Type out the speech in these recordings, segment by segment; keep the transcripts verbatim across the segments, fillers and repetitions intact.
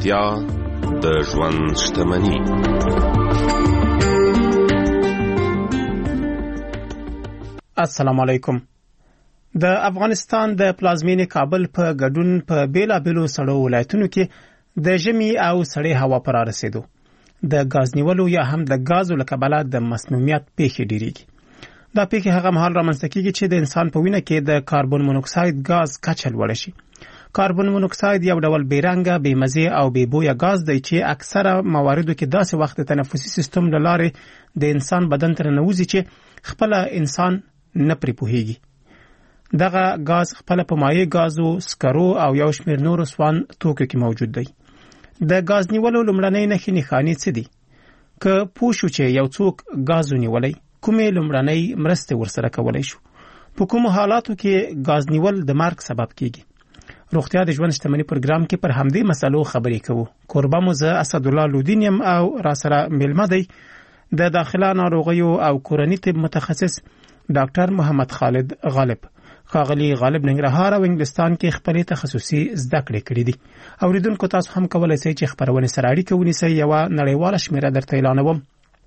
روغتیا د ژوند شتمني. السلام علیکم. د افغانستان د پلازمینې کابل په ګډون په بیلابېلو سړو ولایتونو کې د ژمي او سړې هوا پر رسیدو د غاز نیولو یا هم د غازو له کبله د مسمومیت پیښې ډیریږي. دا پیښې هغه مهال رامنځته کیږي چې د انسان په وینه کې د کاربن مونوکساید غاز کچه لوړه شي. کاربن مونوکساید یو ډول بیرنګه، بې مزه او بې بویه غاز دی چې اکثره مواردو کې داسې وخت د تنفسي سیستم له لارې د انسان بدن ته ننوځي چې خپل انسان نه پرې پوهیږي. دغه غاز خپل په مایع غازو، سکرو او یو شمېر نورو سوان توکو کې موجود دی. د غاز نیولو لومړنۍ نښې نښانې څه دي؟ که پوه شو چې یو څوک غاز ونیولی، کومې لومړنۍ مرستې ورسره کولی شو؟ په کومو حالاتو کې غاز نیول د مرګ سبب کیږي؟ روغتیا د ژوند شتمني پروګرام کې پر همدې مسلو خبرې کوو. کوربه مو زه اسدالله لودین یم او را سره میلمه دی د داخله ناروغیو او کورني طب متخصص ډاکټر محمد خالد غالب. ښاغلي غالب ننګرهار او انګلستان کې خپلې تخصصي زده کړې کړې دي. اوریدونکو تاسو هم کولای شئ چې خبرونه سره اړیکه ونیسئ. یوه نړیواله شمیره درته اعلانوم.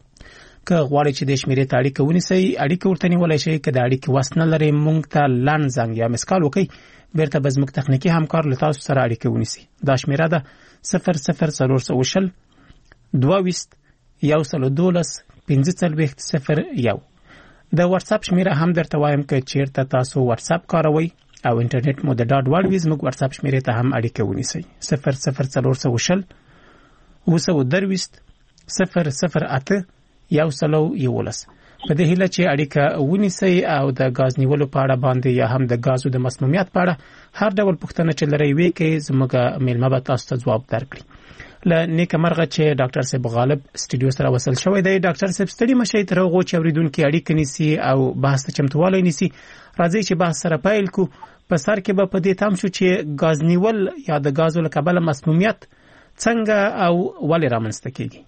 که غواړئ چې د شمیرې ته اړیکه ونیسئ، اړیکه ورته نیولی شئ. که د اړیکې وس نه لرئ، موږ ته لنډ زنګ یا مسکال وکئ، بیرته به زموږ تخنیکي همکار له تاسو سره اړیکه ونیسي. دا شمیره ده صفر صفر څلور سوه شل دوه ویشت یو سل دولس پنځه څلوېښت صفر یو. د واتس اپ شمیره هم درته وایم که چیرته تاسو واتس اپ کاروئ او انټرنیټ مو د ډاټ وړ وي، زموږ واتس اپ شمیرې ته هم اړیکه ونیسئ. صفر صفر څلور سوه شل اوه سوه درویشت صفر صفر اته یو سل یولس. په دې هیله چې اړیکه ونیسئ او د غاز نیولو په اړه باندې یا هم د غازو د مسمومیت په اړه هر ډول پوښتنه چې لرئ وی کې زموږ میلمه به تاسو ته ځواب درکړي. له نیکه مرغه چې ډاکټر صاحب غالب سټوډیو سره وصل شوی دی. ډاکټر صاحب ستړي مشئ، تر هغو چې اوریدونکي اړیکه نیسي او بحث ته چمتوالی نیسي، راځئ چې بحث سره پیل کو. په سر کې به په دې تم شو چې غاز نیول یا د غازو له کبله مسمومیت څنګه او ولې رامنځته کیږي؟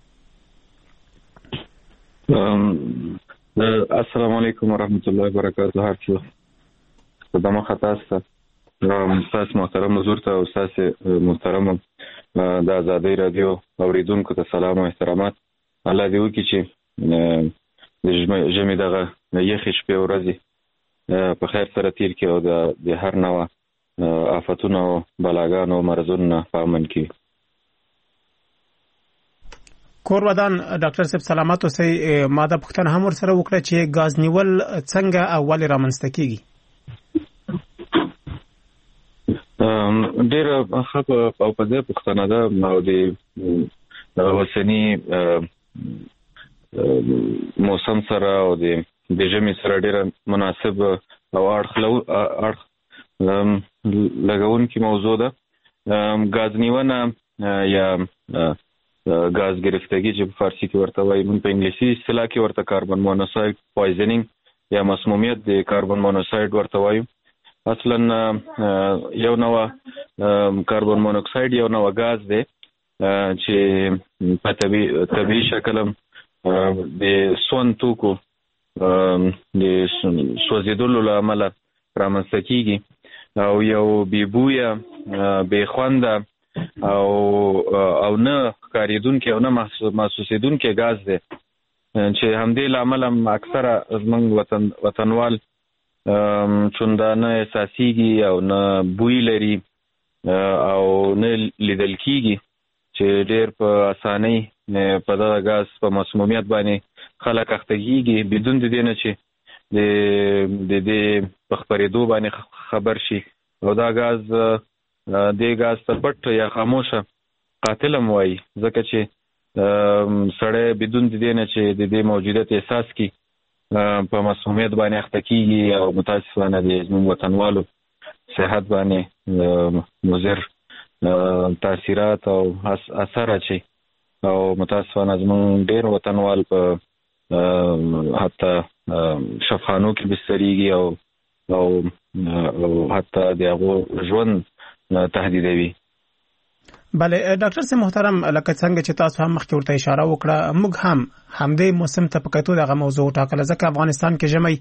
السلام علیکم ورحمت الله وبرکاته. هر څه خدمه خطا است. استاد محترم حضور ته او استاد محترم د آزادۍ رادیو اوریدونکو ته سلام او احترامات. الله دې وکړي چې د ژمي دغه یخې شپې ورځې په خیر سره تیر کړي او د هر نوع آفتونو او بلاګانو مرضونو نه په امن کړي. کور ودان ډاکټر صاحب سلامات اوسئ. ما دا پوښتنه هم ورسره وکړه چې غاز نیول څنګه او ولې رامنځته کیږي؟ ډېر ښه او په دې پوښتنه ده او د اوسني موسم سره او د ژمي سره ډېر مناسب او اړخ لګونکې موضوع ده. غاز نیونه یا غاز گرفتگی چې په فارسی کې ورته وایي، موږ په انګلیسي اصطلاح کې ورته کاربن مونوکساید پویزنینګ یا مسمومیت د کاربن مونوکساید ورته وایو. اصلا یو نوع کاربن مونوکساید یو نوع غاز دی چې په طبیعي شکل د سون توکو د سوځیدلو له امله رامنځته کیږي او یو بې بویه، بې خونده او او نه ښکارېدونکی او نه محسوسېدونکی غاز دی چې همدې له امله اکثره زموږ وطن وطنوال چوندا نه احساسیږي او نه بوی لري او نه لیدل کیږي چې ډېر په اسانۍ په دغه غاز په مسمومیت باندې خلک اخته کیږي بدون د دې نه چې د دې په خپرېدو باندې خبر شي. او دا غاز دې غاز ته پټ یا خاموشه قاتل هم وایي، ځکه چې سړی بدون د دې نه چې د دې موجودیت احساس کړي په مسمومیت باندې اخته کیږي او متاسفانه د زموږ وطنوالو صحت باندې مضر تاثیرات او اثر اچي او متاسفانه زموږ ډېر وطنوال په حتی شفاخانو کې بستریږي او او حتی د هغو ژوند تهدیدوي. بله ډاکټر صاحب محترم، لکه څنګه چې تاسو هم مخکې ورته اشاره وکړه، موږ هم همدې موسم ته په کتو دغه موضوع ټاکله، ځکه افغانستان کې ژمی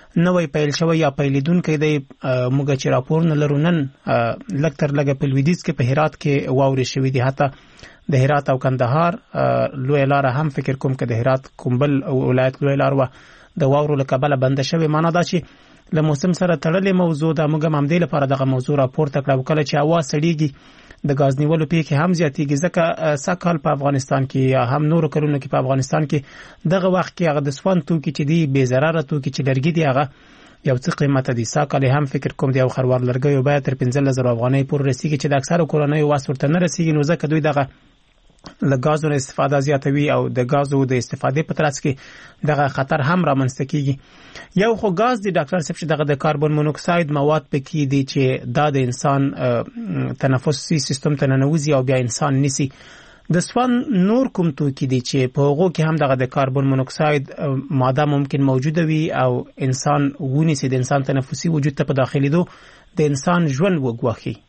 نوې پیل شوی یا پیلیدونکو دی موږ چې راپور نه لرو نن لږ تر لږه په لویدیځ کې په هرات کې واورې شوې دي حتی د هرات او کندهار لوی لار هم فکر کوم چې د هرات کومبل ولایت لوی لار و د واورو له کبله بند شوی. معنا دا چې له موسم سره تړلې موضوع د موږ هم دې لپاره دغه موضوع راپورته کړو کله چې هوا سړیږي د غاز نیولو پیښې هم زیاتېږي ځکه سکهال په افغانستان کې یا هم نورو کلونو کې په افغانستان کې دغه وخت کې هغه د سون توکي چې دی بې ضرره توکي چې لرګي دی هغه یو څه قیمته دي. سکهال هم فکر کوم دی یو خروار لرګي باید تر پنځه زره افغانۍ پورې رسیږي چې د اکثره کورنیو واس ورته نه رسیږي نو ځکه دوی دغه له غازونو استفاده زیاتوي او د غازو د استفادې په ترڅ کې دغه خطر هم رامنځته کیږي. یو خو غاز دی ډاکټر صاحب چې دغه د کاربن مونوکساید مواد پکې دي چې دا د انسان تنفسي سیستم ته ننوځي او بیا انسان نیسي. د سون نور کوم توکي دي چې په هغو کې هم دغه د کاربن مونوکساید ماده ممکن موجوده وي او انسان ونیسي د انسان تنفسي وجود ته په داخلي دو د انسان ژوند وګواخي.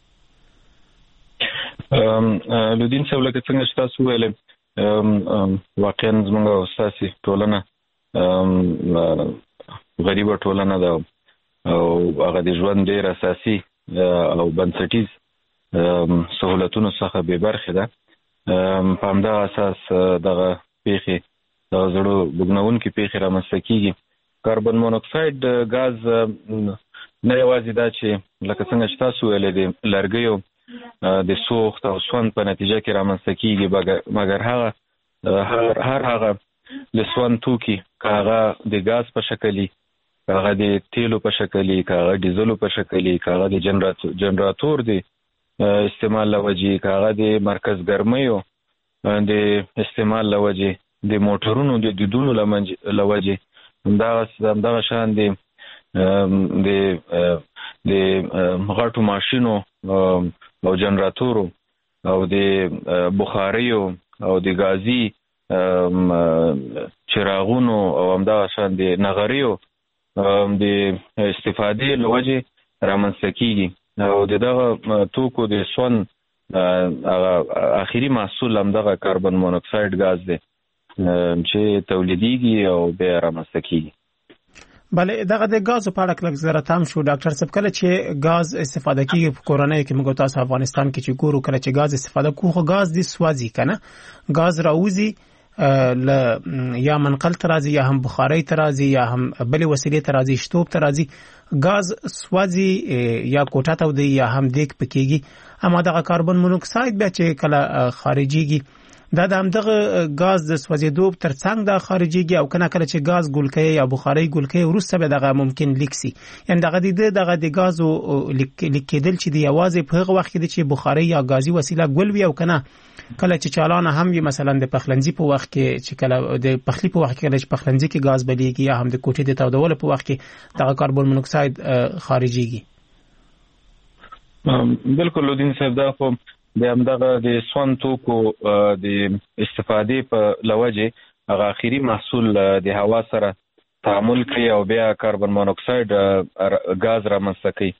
لودین صاحب لکه څنګه چې تاسو ویل واقعا زموږ اساسي ټولنه غریبه ټولنه ده او هغه د ژوند ډېر اساسي او بنسټیز سہولتونو څخه بې برخې ده. په همدغه اساس دغه پیښې دغه زړو بوږنوونکې پیښې رامنځته کیږي. کاربن مونوکساید ګاز نه یوازې دا چې لکه څنګه چې تاسو ویلې د لرګیو د سوخت او سون په نتیجه کې رامنځته کیږي مګر هغه هر هغه د سون توکي که هغه د ګاز په شکلي که هغه د تیلو په شکلي که هغه ډیزلو په شکلي که هغه د جنراتور د استعمال له وجې که هغه د مرکز ګرمیو د استعمال له وجې د موټرونو د دودونو له وجې همدغه شان د د غټو ماشینو او جنراتورو او د بخاریو او د غازي چراغونو او همدغه شان د نغریو د استفادې له وجې رامنځته کیږي او دغه توکو د سون اخیری محصول همدغه کاربن مونوکساید ګاز دی چې تولیدیږي او بیا رامنځته کیږي. بله دغه د غازو په اړه کلک زره تام شو ډاکټر صاحب کله چې غاز استفاده کیږي په کورنۍ کې موږ تاسو افغانستان کې چې ګورو کله چې غاز استفاده کوو خو غاز دی سوځي کنه غاز راوځي ل یا منقل ترازی یا هم بخاری ترازی یا هم بل وسیله ترازی شتوب ترازی غاز سوځي یا کوټه ته دی یا هم دیک پکېږي اما دغه کاربن مونوکساید بیا چې کله خارجيږي دا د همدغه غاز د سوځیدو ترڅنګ د خارجيږي او کنه کله چې غاز ګولکې یا بخاري ګولکې ورسته به دغه ممکن لیکسي یعنی دغه د دغه د غازو لیکېدل چې دی आवाज په هغه وخت کې چې بخاري یا غازي وسیله ګولوي او کنه کله چې چالانه هم وي مثلا د پخلنځي په وخت کې چې کله د پخلی په وخت کې چې پخلنځي کې غاز بلیږي یا هم د کوټې د تودول په وخت کې دغه کاربن مونوکساید خارجيږي. بالکل لودین صاحب دا خو د همدغه د سون توکو د استفادې په لوجه هغه اخیری محصول د هوا سره تعامل کوي او بیا کاربن مونوکساید غاز رامنځته کوي.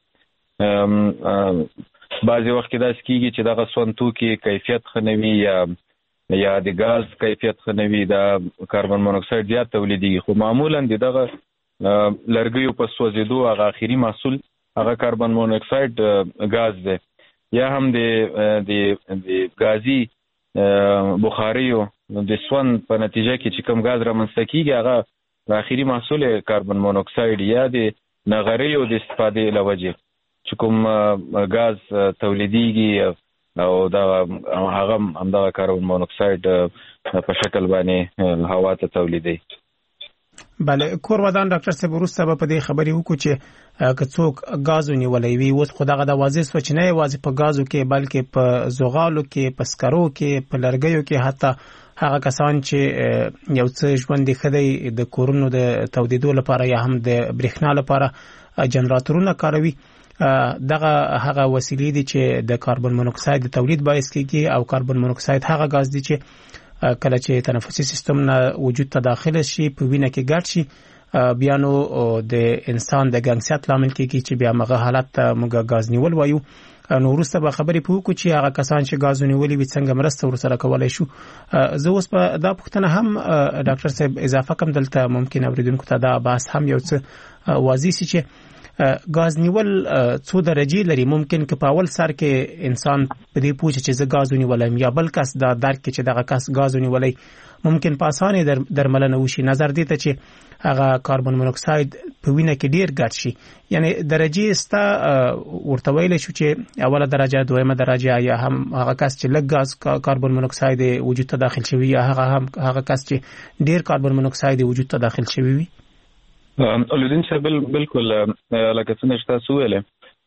بعضې وخت کې داسې کېږي چې دغه سون توکي کیفیت ښه نه وي یا یا د غاز کیفیت ښه نه وي دا کاربن مونوکساید زیات تولیدېږي خو معمولا د دغه لرګیو په سوځېدو هغه اخیری محصول هغه کاربن مونوکساید غاز دی یا هم د د غازي بخاریو د سون په نتیجه کې چې کوم غاز رامنځته کیږي هغه اخیری محصول کاربن مونوکساید یا د نغریو د استفادې له وجې چې کوم غاز تولیدیږي او دا هغه همدغه کاربن مونوکساید په شکل باندې هوا ته تولیدي. بله کور ودان ډاکټر صاحب وروسته به په دې خبرې وکړو چې که څوک غازو نیولې وي اوس خو دغه د واضح سوچ نه یوازې په غازو کې بلکې په زغالو کې په سکرو کې په لرګیو کې حتی هغه کسان چې یو څه ژوند خدای د کورونو د تودیدو لپاره یا هم د برېښنا لپاره جنراتورونه کاروي دغه هغه وسیلې دي چې د کاربن مونوکساید د تولید باعث کیږي او کاربن مونوکساید هغه غاز دی چې کله چې تنفسي سیستم نه وجود ته داخله شي په وینه کې ګډ شي بیا نو د انسان د ګنګسیت لامل کیږي چې بیا مغه حالت موږ غاز نیول وایو. نو وروسته به خبرې پوکو چې هغه کسان چې غاز نیولي وي څنګه مرسته ورسره کولای شو. زه اوس په دا پوښتنه هم ډاکټر صاحب اضافه کوم دلته ممکن اوریدونکو ته دا بحث هم یو څه واضح شي چې غاز نیول څو درجه لري. ممکن که په اول سر کې انسان په دې پوښتنه چې زه غاز نیولم یا بل کس دا درک چې دغه کس غاز نیولای ممکن په اسانه در درملنه وشي. نظر دې ته چې هغه کاربن مونوکساید په وینه کې ډیر ګډ شي. یعنی درجه ستا ورته ویل شو چې اوله درجه دویمه درجه یا هم هغه کس چې لږ غاز کاربن مونوکساید وجود ته داخل شوی یا هغه هم هغه کس چې ډیر کاربن مونوکساید وجود ته داخل شوی وي. اولودین چې بل بالکل لکه څنګه چې تاسو ویل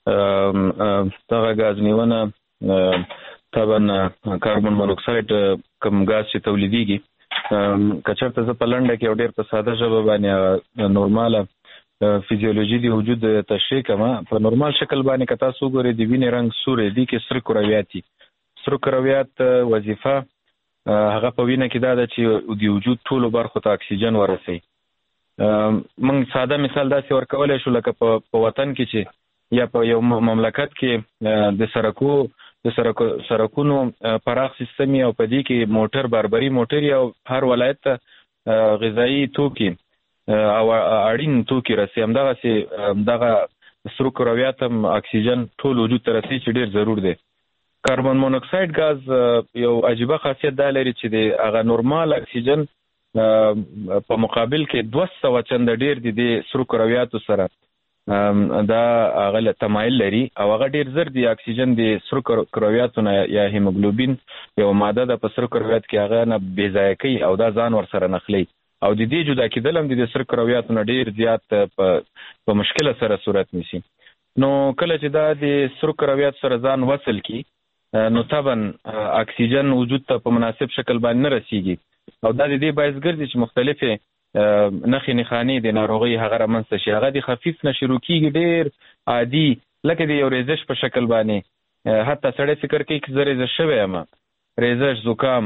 دا غاز نیونه طبعا کاربن مونوکساید کوم غاز چې تولیديږي کچرته ز په لنډه کې ډېر په ساده ژبه باندې نورماله فزیولوژي دی وجود تشریح کما په نورمال شکل باندې کتا سو ګوري دی وینې رنگ سورې دی کې سر کرویات سر کرویات وظیفه هغه په وینه کې دا ده چې دی وجود ټولو برخو ته اکسیجن ورسي. موږ ساده مثال داسې ورکولای شو لکه په وطن کې چې یا په یو مملکت کې د سرکو د سرکونو پراخ سیستم او په دې کې موټر باربري موټر او هر ولایت ته غذایی توکي او اړین توکي رسي. همدغه سي دغه سرو کرویات هم اکسیجن ټول وجود ته رسي چې ډیر ضرور دی. کاربن مونوکساید غاز یو عجیبه خاصیت دا لري چې د هغه نورمال اکسیجن په مقابل کې دوه سوه چنده ډیر دي د سرو کرویاتو سره دا هغه تمایل لري او هغه ډیر زر دی اکسیجن د سرو کرویاتو نه یا هیموګلوبین یو ماده د سرو کرویات کې هغه نه بې ځای کوي او دا ځان ور سره نخلي او د دې جدا کېدل هم د سرو کرویاتو نه ډیر زیات په مشکله سره صورت نیسي. نو کله چې دا د سرو کرویات سره ځان وصل کی نو طبعا اکسیجن وجود ته په مناسب شکل باندې نه رسیږي او دا د دې باعث ګرځي چې مختلفه نخې نخانی د ناروغي هغه رامنځته شي. هغه د خفیف نه شروع کیږي ډیر عادي لکه د یو ریزش په شکل باندې حتی سړی فکر کوي چې زه ریزش شوی یم ریزش زکام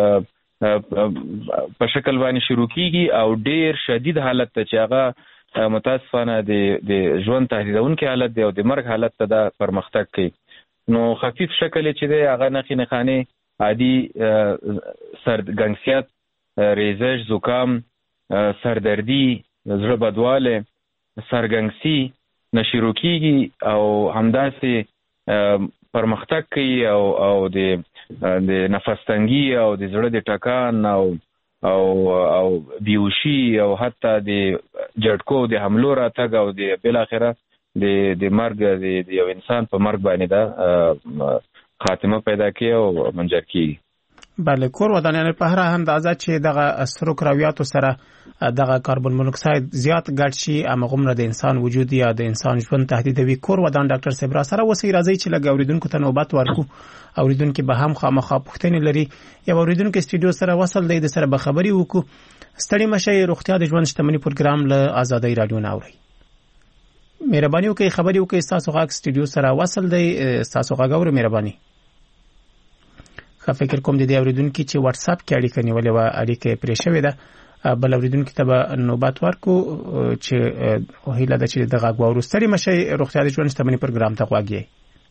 په شکل باندې شروع کیږي او ډیر شدید حالت ته چې هغه متاسفانه د ژوند تهدیدونکي حالت دی او د مرګ حالت ته دا پرمختګ کوي. نو خفیف شکل چې دی هغه نخې نخانی عادي سر ګنګسیت ریزش زکام سردردی زړه بدواله سرګنګسي نشرو کیږي او همداسې پرمختګ کوي او او د د نفس تنګي او د زړه د ټکان او او او بیوشي او حتی د جړکو د حملو راتګ او د بل اخره د د مرګ د یو انسان په مرګ باندې دا خاتمه پیدا کوي او منجر کیږي. بله کور ودانیان په هر اندازه چې دغه سرو کرویاتو سره دغه کاربن مونوکساید زیات ګډ شي امغه د انسان وجود یا د انسان ژوند تهدیدوي. کور ودان ډاکټر صاحب را سره وسی راځي چې لګ اوریدونکو ته نوبت ورکو. اوریدونکو به هم خامخا پوښتنې لري یا اوریدونکو استودیو سره وصل دی د سره به خبري وکړو. ستړي مشه روغتیا د ژوند شتمنۍ پروګرام له آزادۍ رادیو ناوړي. مهرباني وکړئ خبري وکړئ تاسو غاک استودیو سره وصل دی تاسو غاګور مهرباني. خو فکر کوم د دې اوریدونکو چې واتس اپ کې اړیکه نیولې و اړیکه پرې شوې ده بل اوریدونکو ته به نوبت ورکو چې هیله ده چې د غاګ ورستري مشه روغتیا د ژوند شتمنۍ پروګرام ته غواګي.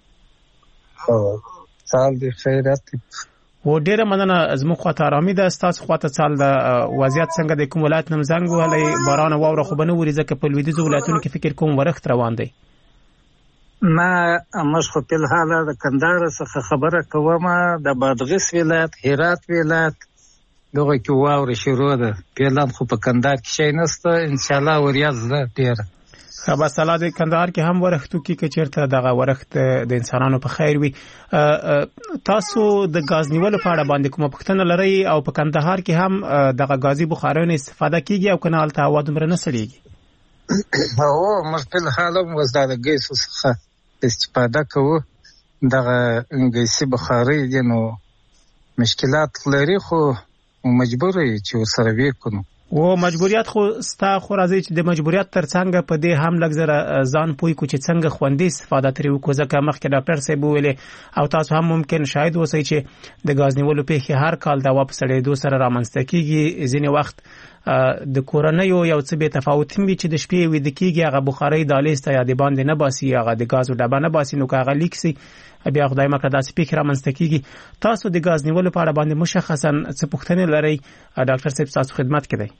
او سال د خیرات و ډیره مننه زموږ خواته آرامي ده. ستاسو خواته سال د وضعیت څنګه د کوم ولایت نم زنګ ولې باران او واوره خو بنه وري ځکه په لویدیځ ولایتونو کې فکر کوم ورخت روان دی. ما مش خو په حاله د کندهار څخه خبره کوم د بادغیس ولایت هرات ولایت دغه کې واوره شروع ده پیلان خو په کندهار کې شي نسته ان شاء الله وریاض ده ډیره خبر سلا د کندهار کې هم ورختو کې چیرته دغه ورخت د انسانانو په خیر وي. تاسو د غاز نیولو په اړه باندې کومه پوښتنه لرئ او په کندهار کې هم دغه غازي بخارونه استفاده کیږي او کنه الته هوا دومره نه سړيږي؟ او مشکل حاله مزداد ګیس څخه استفاده کوو دغه انګلیسي بخاري دي نو مشکلات لري خو مجبور یې چې سره وکړو. و مجبوریت خو ستا خو راځي چې د مجبوریت ترڅنګ په دې هم لږ زره ځان پوي کو چې څنګه خوندې استفاده ترې وکړو ځکه مخکې ډاکټر صاحب ویلې او تاسو هم ممکن شاید اوسئ چې د غاز نیولو په هر کال د واپس لري دوه سره رامنځته کیږي ځینې وخت د کورنیو یو څه به تفاوت وي چې د شپې وې د کیږي هغه بخاري د لیسته یا د باندې نه باسي هغه د غاز او ډبه نه باسي نو هغه لیکسي بیا خدای مکه داسې فکر رامنځته کیږي. تاسو د غاز نیولو په اړه باندې مشخصا څه پوښتنه لرئ ډاکټر صاحب تاسو خدمت کوي؟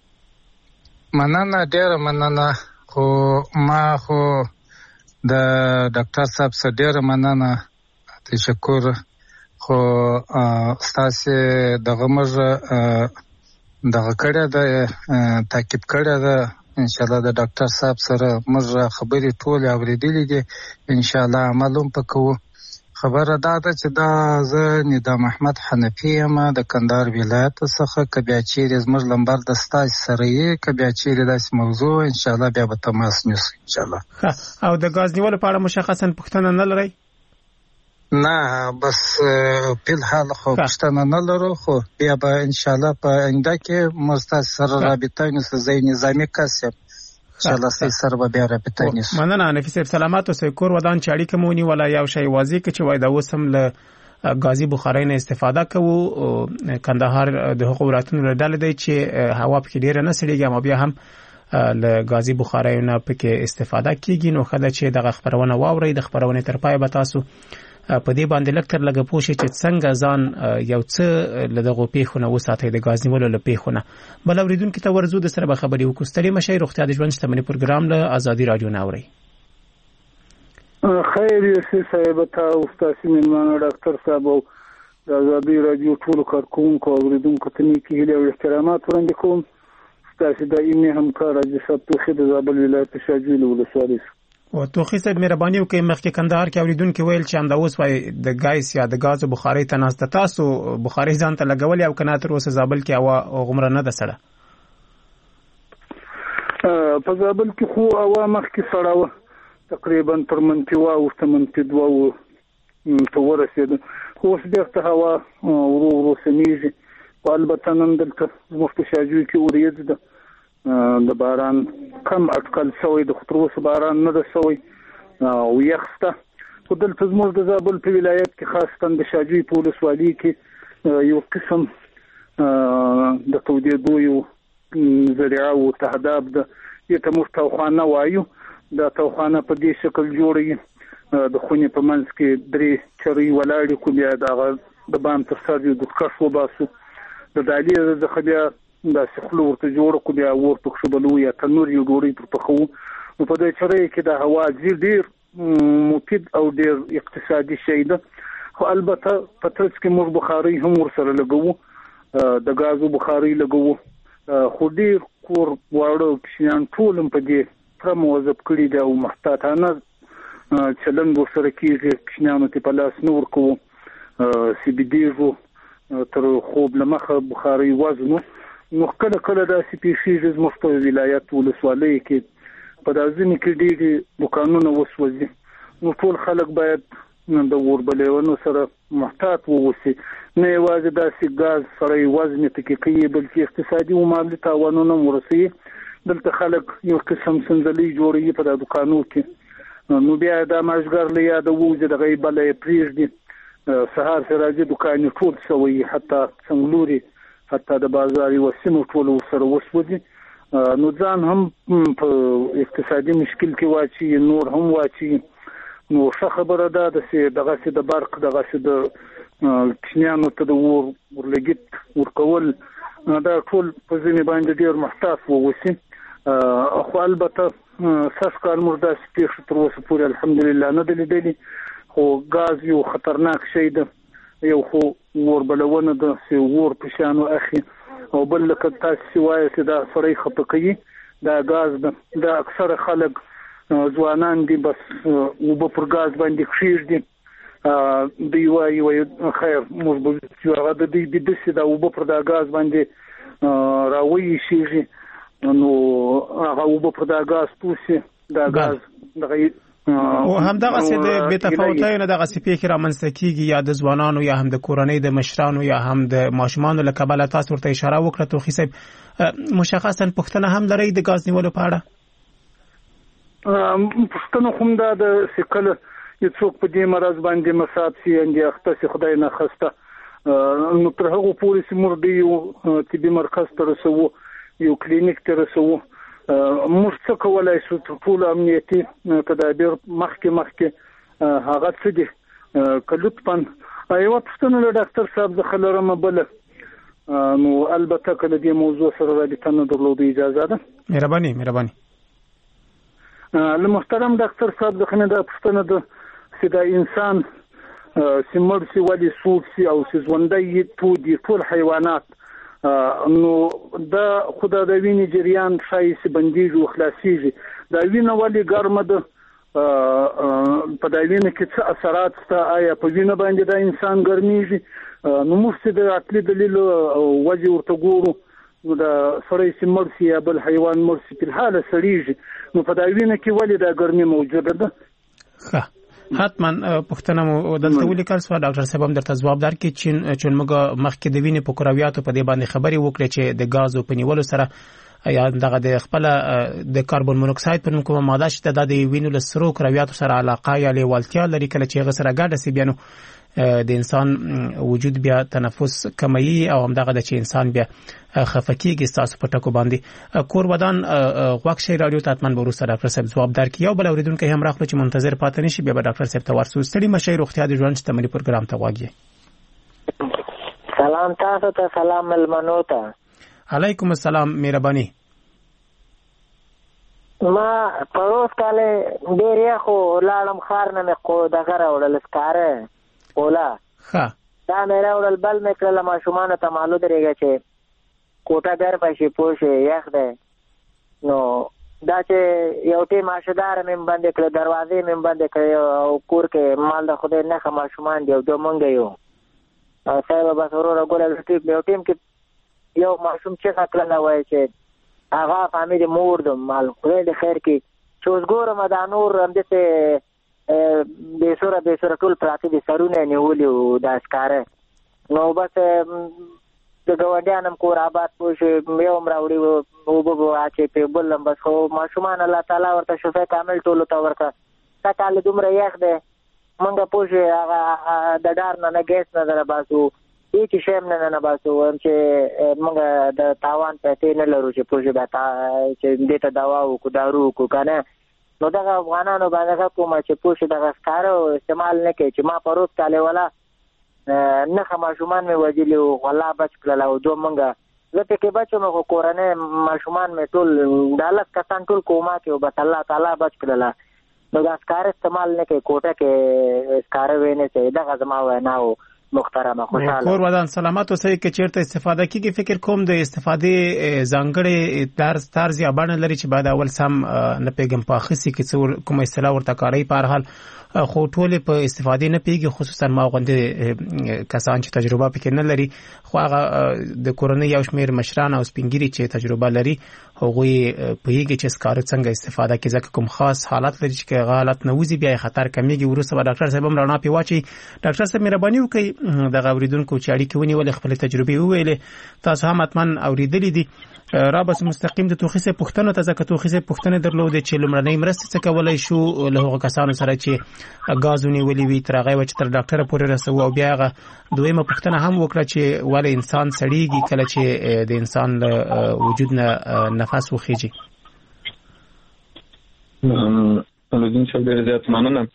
مننه ډیره مننه. خو ما خو د ډاکټر صاحب سره ډیره مننه تشکر. خو تاسو دغه موږ دغه کړه د تاکید کړه د ان شاء الله د ډاکټر صاحب سره موږ خبرې ټول اوریدلې دي ان شاء الله عملوم پکو. خبره دا ده چې دا زه نظام احمد حنفي یم د کندهار ولایت څخه. کبیا چیرې زموږ لمبر د ستاسو سره یې کبیا چیرې داسې موضوع ان شاء الله بیا به تماس نیسو ان شاء الله. او د غاز نیولو په اړه مشخصا پوښتنه نه لرئ؟ نه بس په الحال خو پښتنه نه لرو خو بیا به ان شاء الله په آینده کې مستاس سره رابطه نیسو. زه نظامی کس یم ان شاء الله سره به بیا رابطه نیسو. مننه نفیس صاحب سلامات اوسئ. کور ودان چې اړیکه مو نیوله یو شی واضح کې چې وای دا اوس هم له غازی بخاري نه استفاده کوو. کندهار د حقوق راتونو ډله دی چې هوا پکې ډیره نه سړيږي اما بیا هم له غازی بخاري نه پکې استفاده کیږي. نو خدای چې دغه خبرونه واوري د خبرونه تر پای به تاسو په دې باندې لکتر لګه پوښي چې څنګه ځان یو څه لدغه پیښونه وساتي د غاز نیولو له پیښونه. بل اوریدونکو ته ورزو د سره به خبري وکړو. ستړي مشه روغتیا د ژوند شتمنۍ پروګرام له ازادي رادیو نه اوري. خیر یې صاحب ته او تاسو مېلمانه ډاکټر صاحب او د ازادي رادیو ټول کارکونکو اوریدونکو ته نیکی هیله او احترامات وړاندې کوم. تاسو د ایمه همکار د سپتوخې د زابل ولایت شاجویل ولسوالۍ او توخی صاحب مهرباني وکړئ. مخکې کندهار کې اوریدونکو ویل چې همدا اوس وای د غاز یا د غاز بخاري تناسته تاسو بخاري ځان ته لګول او کنه تر اوسه زابل کې هوا غمره نه ده سره. په زابل کې خو هوا مخکې سره و تقریبا تر منفي و او تر منفي دوه و ته ورسېده. خو اوس بیرته هوا ورو ورو سمیږي. البته نن دلته زموږ په شاجوی کې اوریځ ده د باران کم اټکل شوی د خطروس باران نه ده شوی او یخسته. خو دلته زموږ د زابل په ولایت کې خاصتا د شاجوی په ولسوالۍ کې یو قسم د تودېدو یو ذریعه او تهداب ده چې ته موږ توخانه وایو. دا توخانه په دې شکل جوړوي د خونې په منځ کې درې چرې ولاړې کو بیا د د بام تر سر یو د کښ وباسو د دالې څخه بیا دا سخلو ورته جوړ کو بیا ور پخښ بلو یا تنور یو ډوړی پر پخو. نو په دې چرې کې د هوا ډیر مفید او ډیر اقتصادي شی ده. خو البته په ترڅ کې موږ بخاري هم ورسره لګو د غازو بخاري لګو. خو ډیر کور واړو کښیان ټول په دې پر موظف کړی دی او محتاطانه چلند ورسره کیږي. کښیانو ته په لاس نور کو سی بي ډي وو تر خوب لمخه بخاري وزنو. نو کله کله داسې پیښیږي زموږ په ولایت ولسوالۍ کې په دازنی کې ډېری دکانونه وسوځي. نو ټول خلک باید د اوربلېونو سره محتاط ووسي. نه یوازې داسې غاز سره وزن ته کې بلکې اقتصادي او مالي تاوانونه ورسي. دلته خلک یو قسم سنځلې جوړي په دکانو کې. نو بیا د ماجګر له یاد ووځي د غیبلې پریږدي سهار سره راځي دکان ټول سوي حتی څنګلوري حتی د بازار یو سیمو ټول سره وسوځي. نو ځان هم په اقتصادي مشکل کې واچي نور هم واچي. نو څه خبره ده د سي دغه سي د برق دغه سي د کښنیانو ته د ور ورلګیت ورکول دا ټول په ځینې باندې ډیر محتاط ووسی. خو البته ساس کار مردا سپیښ تر اوسه پورې الحمدلله نه دلیدلی. خو غاز یو خطرناک شی ده. یو خو ور بلونه د سی ور پښانو اخی او بل لکه تاسو وایي چې دا سړی خپکوي دا غاز ده دا اکثر خلک ځوانان دي بس وب پر غاز باندې کشیر دي. دی وایي وایي خیر موږ به چې هغه د دې د سې دا وب پر دا غاز باندې راوي شي. نو هغه وب پر دا غاز توسي دا غاز دغه او همدغه سي د بې تفاوتۍ نه دغه سي پیښې رامنځته کیږي یا د ځوانانو یا هم د کورنۍ د مشرانو یا هم د ماشومانو له کبله. تاسو ورته اشاره وکړه توخی صاحب مشخصا پښتنه هم لري د غاز نیولو په اړه؟ پښتنه هم دا د سکل یو څوک په دې مرز باندې مساعد سي اندي اخته سي خدای نه خسته. نو تر هغه پورې سي مردي او طبي مرکز ته رسو یو کلینیک ته رسو. موږ څه کولای شو ټول امنیتي تدابیر مخکې مخکې هغه څه دي که لطفا یوه پوښتنه له ډاکټر صاحب څخه لرم بله نو البته که له دې موضوع سره رابطه نه درلوده اجازه ده. مهرباني مهرباني. له محترم ډاکټر صاحب څخه نه دا پوښتنه ده چې دا انسان چې مړ شي ولې سوړ شي او چې ژوندی تودي ټول حیوانات نو دا خو د وینې جریان ښایي چې بندېږي او خلاصېږي. دا وینه ولې ګرمه ده؟ په دا وینه کې څه اثرات شته؟ آیا په وینه باندې دا انسان ګرمېږي؟ نو موږ چې د عقلي دلیل وجې ورته ګورو نو دا سړی چې مړ شي یا بل حیوان مړ شي فلحاله سړېږي. نو په دا وینه کې ولې دا ګرمي موجوده ده؟ ښه حتما پښتنه مو دلته ولیکل سو. ډاکټر صاحب هم درته ځواب درکړي چې چې موږ مخکې د وینې په کرویاتو په دې باندې خبرې وکړې چې د غازو په نیولو سره یا دغه د خپل د کاربن مونوکساید په نوم کومه ماده چې د وینې له سرو کرویاتو سره علاقه یا لیوالتیا لري کله چې هغه سره ګډه سي بیا نو د انسان وجود بیا تنفس کموي او همدغه د چې انسان بیا خفقېږي ستاسو په ټکو باندې. کور ودان غوږ شي رادیو ته حتماً به وروسته ډاکټر صاحب ځواب درکړي. یو بل اورېدونکی هم راغلو چې منتظر پاتې نشي بیا به ډاکټر صاحب ته ورسو. ستړي مشئ روغتیا د ژوند شتمني پروګرام ته غواړي. سلام تاسو ته. سلام ملمنو ته. علیکم السلام. مهرباني. ما پروس کاله ډېر یخو لاړم ښار نه مې کو دغه راوړل سکاره اولا ښه دا مې راوړل بل مې کړله ماشومانو ته معلو درېږه چې کوټه ګرمه شي پوه شي یخ دی. نو دا چې یو ټیم ماشهداره مې بندې کړې دروازې مې بندې کړې او کور کې مال د خدای نښه ماشومان دي او دوه مونږ یو صاحب بس وروره ګوله ټیم یو ټیم کې یو ماشوم چیغه کړله وایي چې هغه فامیل مور د مال خدای د خیر کې چې اوس ګورم دا نور همداسې بې سوره بې سوره ټول پراته دي سرونه یې نیولي وو دا سکاره. نو بس د ګاونډیان هم کور آباد پوه شي یو هم راوړي اوبه به واچوي پرې بل هم بس خو ماشومان الله تعالی ورته شفا کامل ټولو ته ورکړه. دا کال دومره یخ دی موږ پوه شي هغه د ډار نه نه ګیس نه درباسو هیڅ شی هم نه نه باسو وایم چې موږ د تاوان پیسې نه لرو چې پوه شي بیا چې دې ته دوا وکړو دارو وکړو که نه. نو دغه افغانانو باندې کومه چې پوه شي دغه سکاره استعمال نه کوي چې ما په روز کالې والا نښه ماشومان مې وژلي وو والله بچ کړل او دوه موږ زه پکې بچ وم خو کورنۍ ماشومان مې ټول دا لس کسان ټول کوما کې وو بس الله تعالی بچ کړل. نو دا سکاره استعمال نه کوي کوټه کې سکاره وینې سي دغه زما وینا و. محترمه خوشاله کور ودان سلامت اوسئ. کې چیرته استفاده کیږي فکر کوم د استفادې ځانګړي طرز طرز یا بڼه لري چې بعد اول سم نه پیغام پاخسي کې کوم اصطلاح ورته کاری په هر حال خو ټول په استفادې نه پیږي خصوصا ما غوندې کسان چې تجربه پکې نه لري خو هغه د کورنۍ یو شمیر مشران او سپینګری چې تجربه لري هغوی پیږي چې سکاره څنګه استفاده کوي ځکه کوم خاص حالت لري چې حالت نوځي بیا خطر کمیږي وروسته به ډاکټر صاحب هم رڼا پی واچي. ډاکټر صاحب مهرباني وکړئ د اوریدونکو چې اړیکې ونیولې خپل تجربې وویلې تاسو هم حتماً اوریدلې دي. را بس مستقیم د توخیسه پښتنو ته ځکه توخیسه پښتنه درلودې چې لمړنۍ مرستې څه کولای شو له هغو کسانو سره چې غاز ونیولې وي تر هغه چې تر ډاکټر پورې رسو او بیا هغه دویمه پښتنه هم وکړه چې ولې انسان سړیږي کله چې د انسان له وجود نه نفس وخیږي. لودین صاحب ډېر زیات مننه.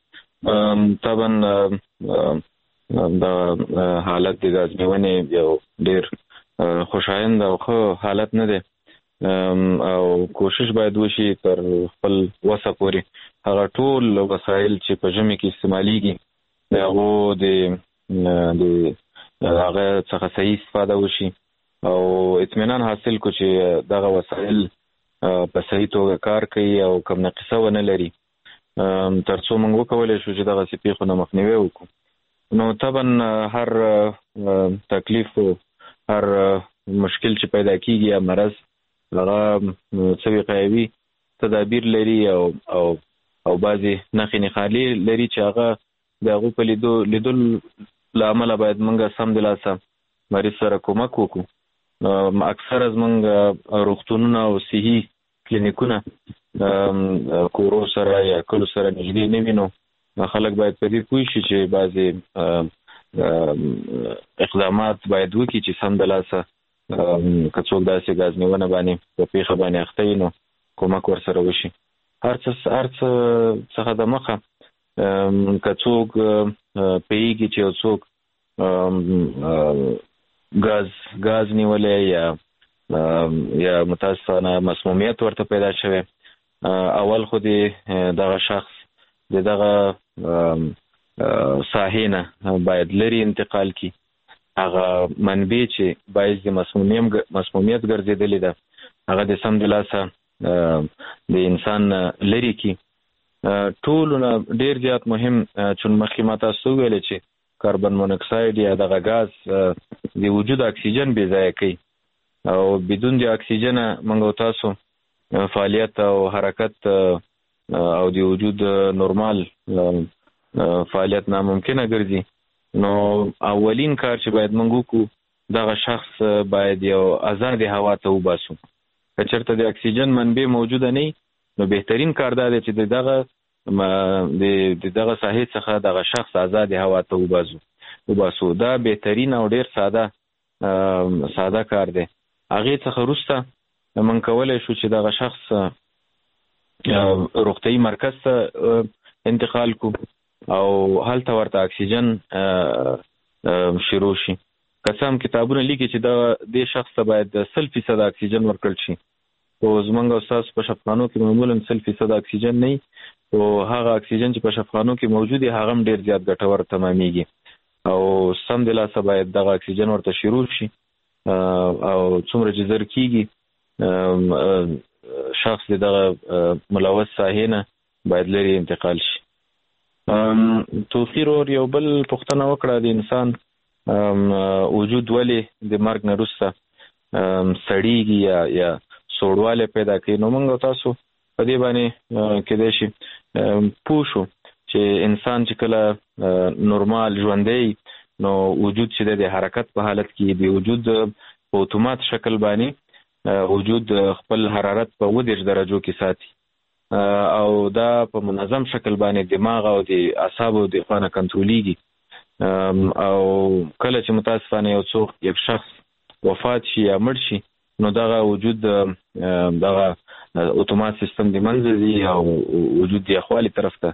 طبعا د حالت د غاز نیونې یو ډېر خوشایند او خو حالت نه دی او کوشش باید وشي تر خپل وسه پورې هغه ټول وسایل چې په ژمي کې استعمالیږي هغه د د هغه څخه صحیح استفاده وشي او اطمینان حاصل کو چې دغه وسایل په صحیح توګه کار کوي او کوم نقصه ونه لري تر څو موږ وکولای شو چې دغه سپیخونه مخنیوي وکړو. نو طبعا هر تکلیف هر مشکل چې پیدا کیږي یا مرض هغه څه وقایوي تدابیر لري او او او بعضې نښې نښانې لري چې هغه د هغو په لیدو لیدل له امله باید موږ سمدلاسه مریض سره کومک وکړو. اکثره زموږ روغتونونه او صحي کلینیکونه کورو سره یا کلو سره نږدې نه وي. نو خلک باید په دې پوه شي چې بعضې اقدامات باید وکړي چې سمدلاسه که څوک داسې غاز نیونه باندې په پیښه باندې اخته وي نو کومک ورسره وشي. هر څه هر څه څخه د مخه که څوک پیږي چې یو څوک غاز غاز نیولې یا یا متاسفانه مسمومیت ورته پیدا شوی، اول خو دې دغه شخص د دغه ساحې نه باید لرې انتقال کی. هغه منبع چې باعث د مسمومیت ګرځېدلې ده هغه د سم د لاسه د انسان لرې کی. ټولو نه ډېر زیات مهم چون مخکې ما تاسو ویلې چې کاربن مونوکساید یا دغه غاز د وجود اکسیجن بې ځایه کوي او بدون د اکسیجن موږ تاسو فعالیت او حرکت او د وجود نورمال فعالیت ناممکنه ګرځي. نو اولین کار چې باید موږ وکړو دغه شخص باید یو آزاد هوا ته وباسو. که چېرته د اکسیجن منبع موجوده نه نو بهترین کار دا دی چې دغه د دغه ساحې څخه دغه شخص آزاد هوا ته وباسو وباسو دا بهترین او ډیر ساده ساده کار دی. هغې څخه وروسته موږ کولی شو چې دغه شخص روغتیايي مرکز ته انتقال کو او هلته ورته اکسیجن شروع شي. که څه هم کتابونه لیکي چې دا دې شخص ته باید سل فیصد اکسیجن ورکړل شي، خو زموږ او ستاسو په شفاخانو کې معمولا سل فیصد اکسیجن نه وي، خو هغه اکسیجن چې په شفاخانو کې موجود دی هغه هم ډېر زیات ګټور تمامیږي او سم د لاسه باید دغه اکسیجن ورته شروع شي او څومره چې زر کېږي شخص د دغه ملوث ساحې نه باید لرې انتقال شي. توفیق ور یو بل پوښتنه وکړه د انسان وجود ولې د مرګ نه وروسته سړیږي یا یا سوړوالی پیدا کوي. نو موږ تاسو په دې باندې کېدای شي پوه شو چې انسان چې کله نورمال ژوندی نو وجود چې د حرکت په حالت کې د وجود په اتومات شکل باندې وجود خپل حرارت په اووه دېرش درجو کې ساتي او دا په منظم شکل باندې دماغ او د اعصابو د خوا کنټرولېږي او کله چې متاسفانه یو څوک یک شخص وفات شي یا مړ شي نو دغه وجود دغه اتومات سیستم د منځه ځي او وجود د یخوالي طرف ته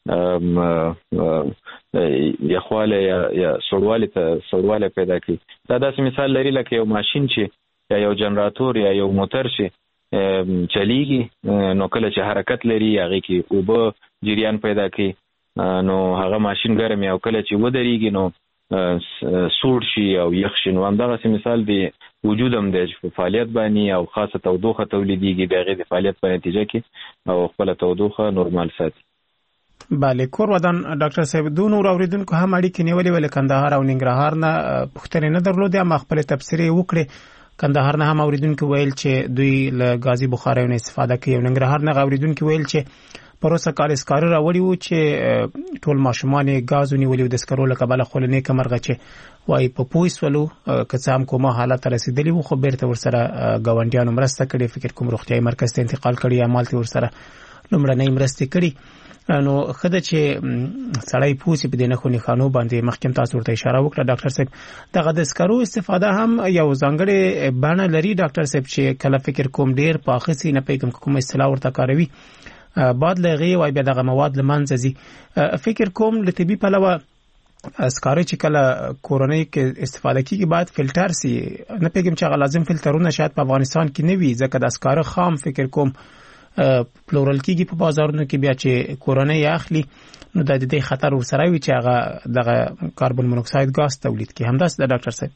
یخوالی یا سړوالی ته سړوالی پیدا کوي. دا داسې مثال لري لکه یو ماشین چې یا یو جنراتور یا یو موټر چې چلیږي نو کله چې حرکت لري هغې کې اوبه جریان پیدا کوي نو هغه ماشین ګرم او کله چې ودرېږي نو سوړ شي او یخ شي. نو همدغسې مثال د وجود هم دی چې په فعالیت باندې او خاصه تودوخه تولیدېږي د هغې د فعالیت په نتیجه کې او خپله تودوخه نورمال ساتي. بله کور ودان ډاکټر صاحب دو نور اوریدونکو هم اړیکې نیولې وې له کندهار او ننګرهار نه پوښتنې نه درلودې اما خپلې تبصرې وکړې. کندهار نه هم اوریدونکو ویل چې دوی له غازي بخاریو نه استفاده کوي او ننګرهار نه اوریدونکو ویل چې پروسه کال اسکار راوړي وو چې ټول ماشومان غاز ونیولې د اسکرو له کبله خلنې کمرغه چې وای په پویسولو که څه هم کومه حالت رسیدلی وو خو بیرته ورسره غونډیانو مرسته کړي. فکر کوم روغتیايي مرکز ته انتقال کړي یا مالته ورسره لومړنۍ مرستې کړي. نو خدای چې سړی پوسی په دې نه خو نه خانو باندې مخکې تاسو ورته اشاره وکړه ډاکټر صاحب دغه د اسکرو استفاده هم یو ځانګړې بڼه لري ډاکټر صاحب چې کله فکر کوم ډیر پاخسي نه پیګم کوم اصطلاح ورته کاروي بعد لغې وای به دغه مواد لمنځه ځي. فکر کوم له طبي پلوه اسکارو چې کله کورونی کې استفاده کیږي باید فلټر سي نه پیګم چې لازم فلټرونه شاید په افغانستان کې نه وي ځکه د اسکارو خام فکر کوم پلورل کیږي په بازارونو کې بیا چې کورونی اخلي نو د دې خطر ورسره وي چې هغه دغه کاربن مونوکساید غاز تولید کوي. همداسې د ډاکټر صاحب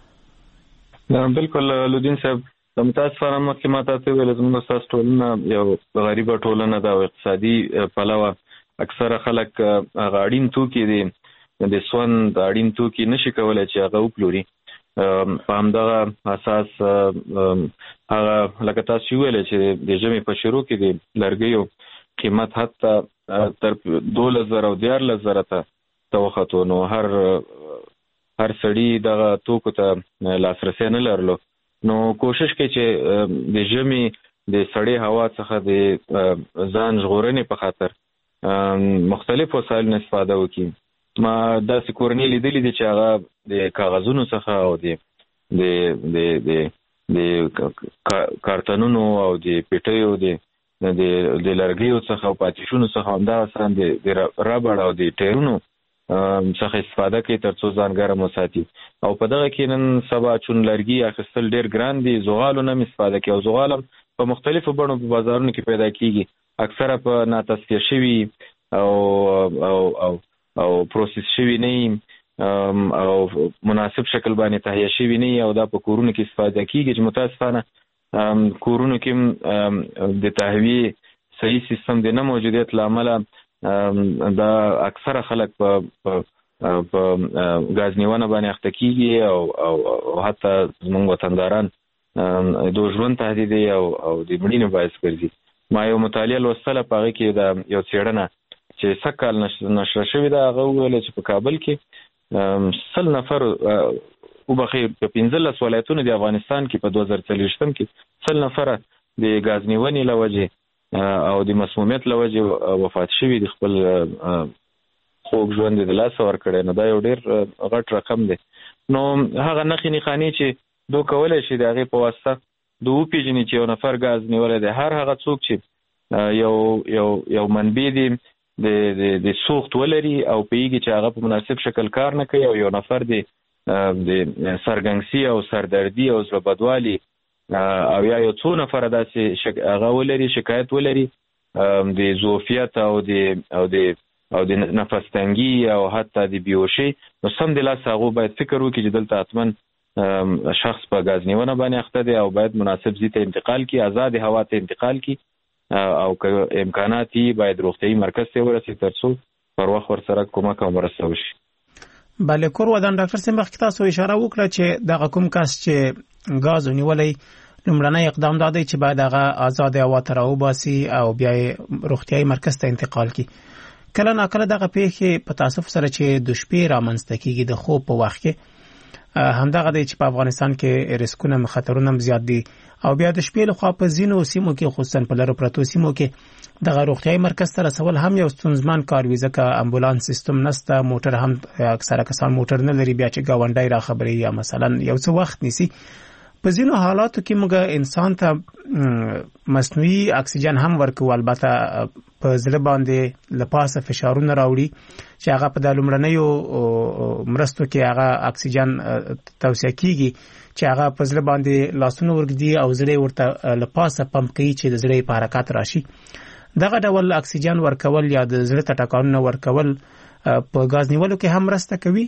بالکل لودین صاحب متاسفانه مخکې ما ته ویل زموږ ستاسو ټولنه یو غریبه ټولنه ده او اقتصادي پلوه اکثره خلک هغه اړین توکي دي د سوند اړین توکي نشي کولی چې هغه وپلوري. په همدغه اساس هغه لکه تاسو ویل چې د ژمي په شروع کې د لرګیو قیمت حتی تر دولس زره او دیارلس زره ته وختو نو هر هر سړي دغه توکو ته لاسرسی نه لرلو. نو کوشش کوي چې د ژمي د سړې هوا څخه د ځان ژغورنې په خاطر مختلف وسایلو استفاده وکړي. ما داسې کورنۍ لیدلې دي چې هغه د کاغذونو څخه او د د د د د کارتنونو او د پیټیو د د د لرګیو څخه او پاتیشونو څخه همدا سره د ربړ او د ټایرونو څخه استفاده کوي ترڅو ځان ګرم وساتي. او په دغه کې نن سبا چون لرګي اخیستل ډیر ګران دي، زغالو نه استفاده کوي او زغال په مختلفو بڼو په بازارونو کې پیدا کیږي، اکثره په ناتصفیه شوي او او او او پروسس شوي نه او مناسب شکل باندې تهیه شوي نه او دا په کورونو کې استفاده کیږي چې متاسفانه کورونو کې د تهویې صحیح سیستم د نه موجودیت لامل دا اکثره خلک په په غاز نیونه باندې اخته کیږي او او حتی زموږ وطنداران د ژوند تهدید او او د مړینې باعث ګرځي. ما یو مطالعه لوستله په هغه کې د یو څېړنه چې سږ کال نشر شوې ده، هغه وویل چې په کابل کې سل نفر وبخي په پنځلس ولایتونو د افغانستان کې په دوه زره څلوېښتم کې سل نفر د غاز نیونې له وجې او د مسمومیت له وجې وفات شوي د خپل خوږ ژوند د لاسه ورکړی. نو دا یو ډېر غټ رقم دی. نو هغه نښې نښانې چې دو کولی شي د هغې په واسطه د وپېژني چې یو نفر غاز نیولی دی. هر هغه څوک چې یو یو یو منبع دی د د سوخت ولري او پوهېږي چې هغه په مناسب شکل کار نه کوي او یو نفر دی د سرګنګسي او سردردي او زړه بدوالي او یا یو څو نفر داسې هغه ولري شکایت ولري د زوفیت او د او د او د نفس تنګي او حتی د بیهوشي، نو سم د لاسه هغو باید فکر وکړي چې دلته حتما شخص په غاز نیونه باندې اخته دی او باید مناسب ځای ته انتقال کړي، آزاد هوا ته انتقال کړي او که امکانات یې باید روغتیایي مرکز ته ورسي ترڅو پر وخت ورسره کومک او مرسته وشي. بله کور ودان ډاکټر صاحب مخکې تاسو اشاره وکړه چې دغه کوم کس چې غاز نیولی لومړنی اقدام دا دی چې باید هغه آزاد هوا ته راوباسي او بیا یې روغتیایي مرکز ته انتقال کړي. کله ناکله دغه پیښې په تاسف سره چې د شپې رامنځته کېږي د خوب په وخت کې همدغه دی چې په افغانستان کې ریسکونه خطرونه هم زیات دي او بیا د شپې لخوا په ځینو سیمو کې خصوصا په لرو پرتو سیمو کې دغه روغتیایي مرکز ته رسول هم یو ستونزمن کار وي ځکه امبولانس سیستم نشته، موټر هم اکثره کسان موټر نه لري، بیا چې ګاونډی را خبرې یا مثلا یو څه وخت نیسي. په ځینو حالاتو کې موږ انسان ته مصنوعي اکسیجن هم ورکوو، البته په زړه باندې له پاسه فشارونه راوړي چې هغه په د لومړنیو مرستو کې هغه اکسیجن توصیه کیږي چې هغه په زړه باندې لاسونه ورږدي او زړه ورته له پاسه پمپ کوي چې د زړه په حرکت راشي. دغه ډول اکسیجن ورکول یا د زړه ته ټکانونه ورکول په غاز نیولو کې هم مرسته کوي.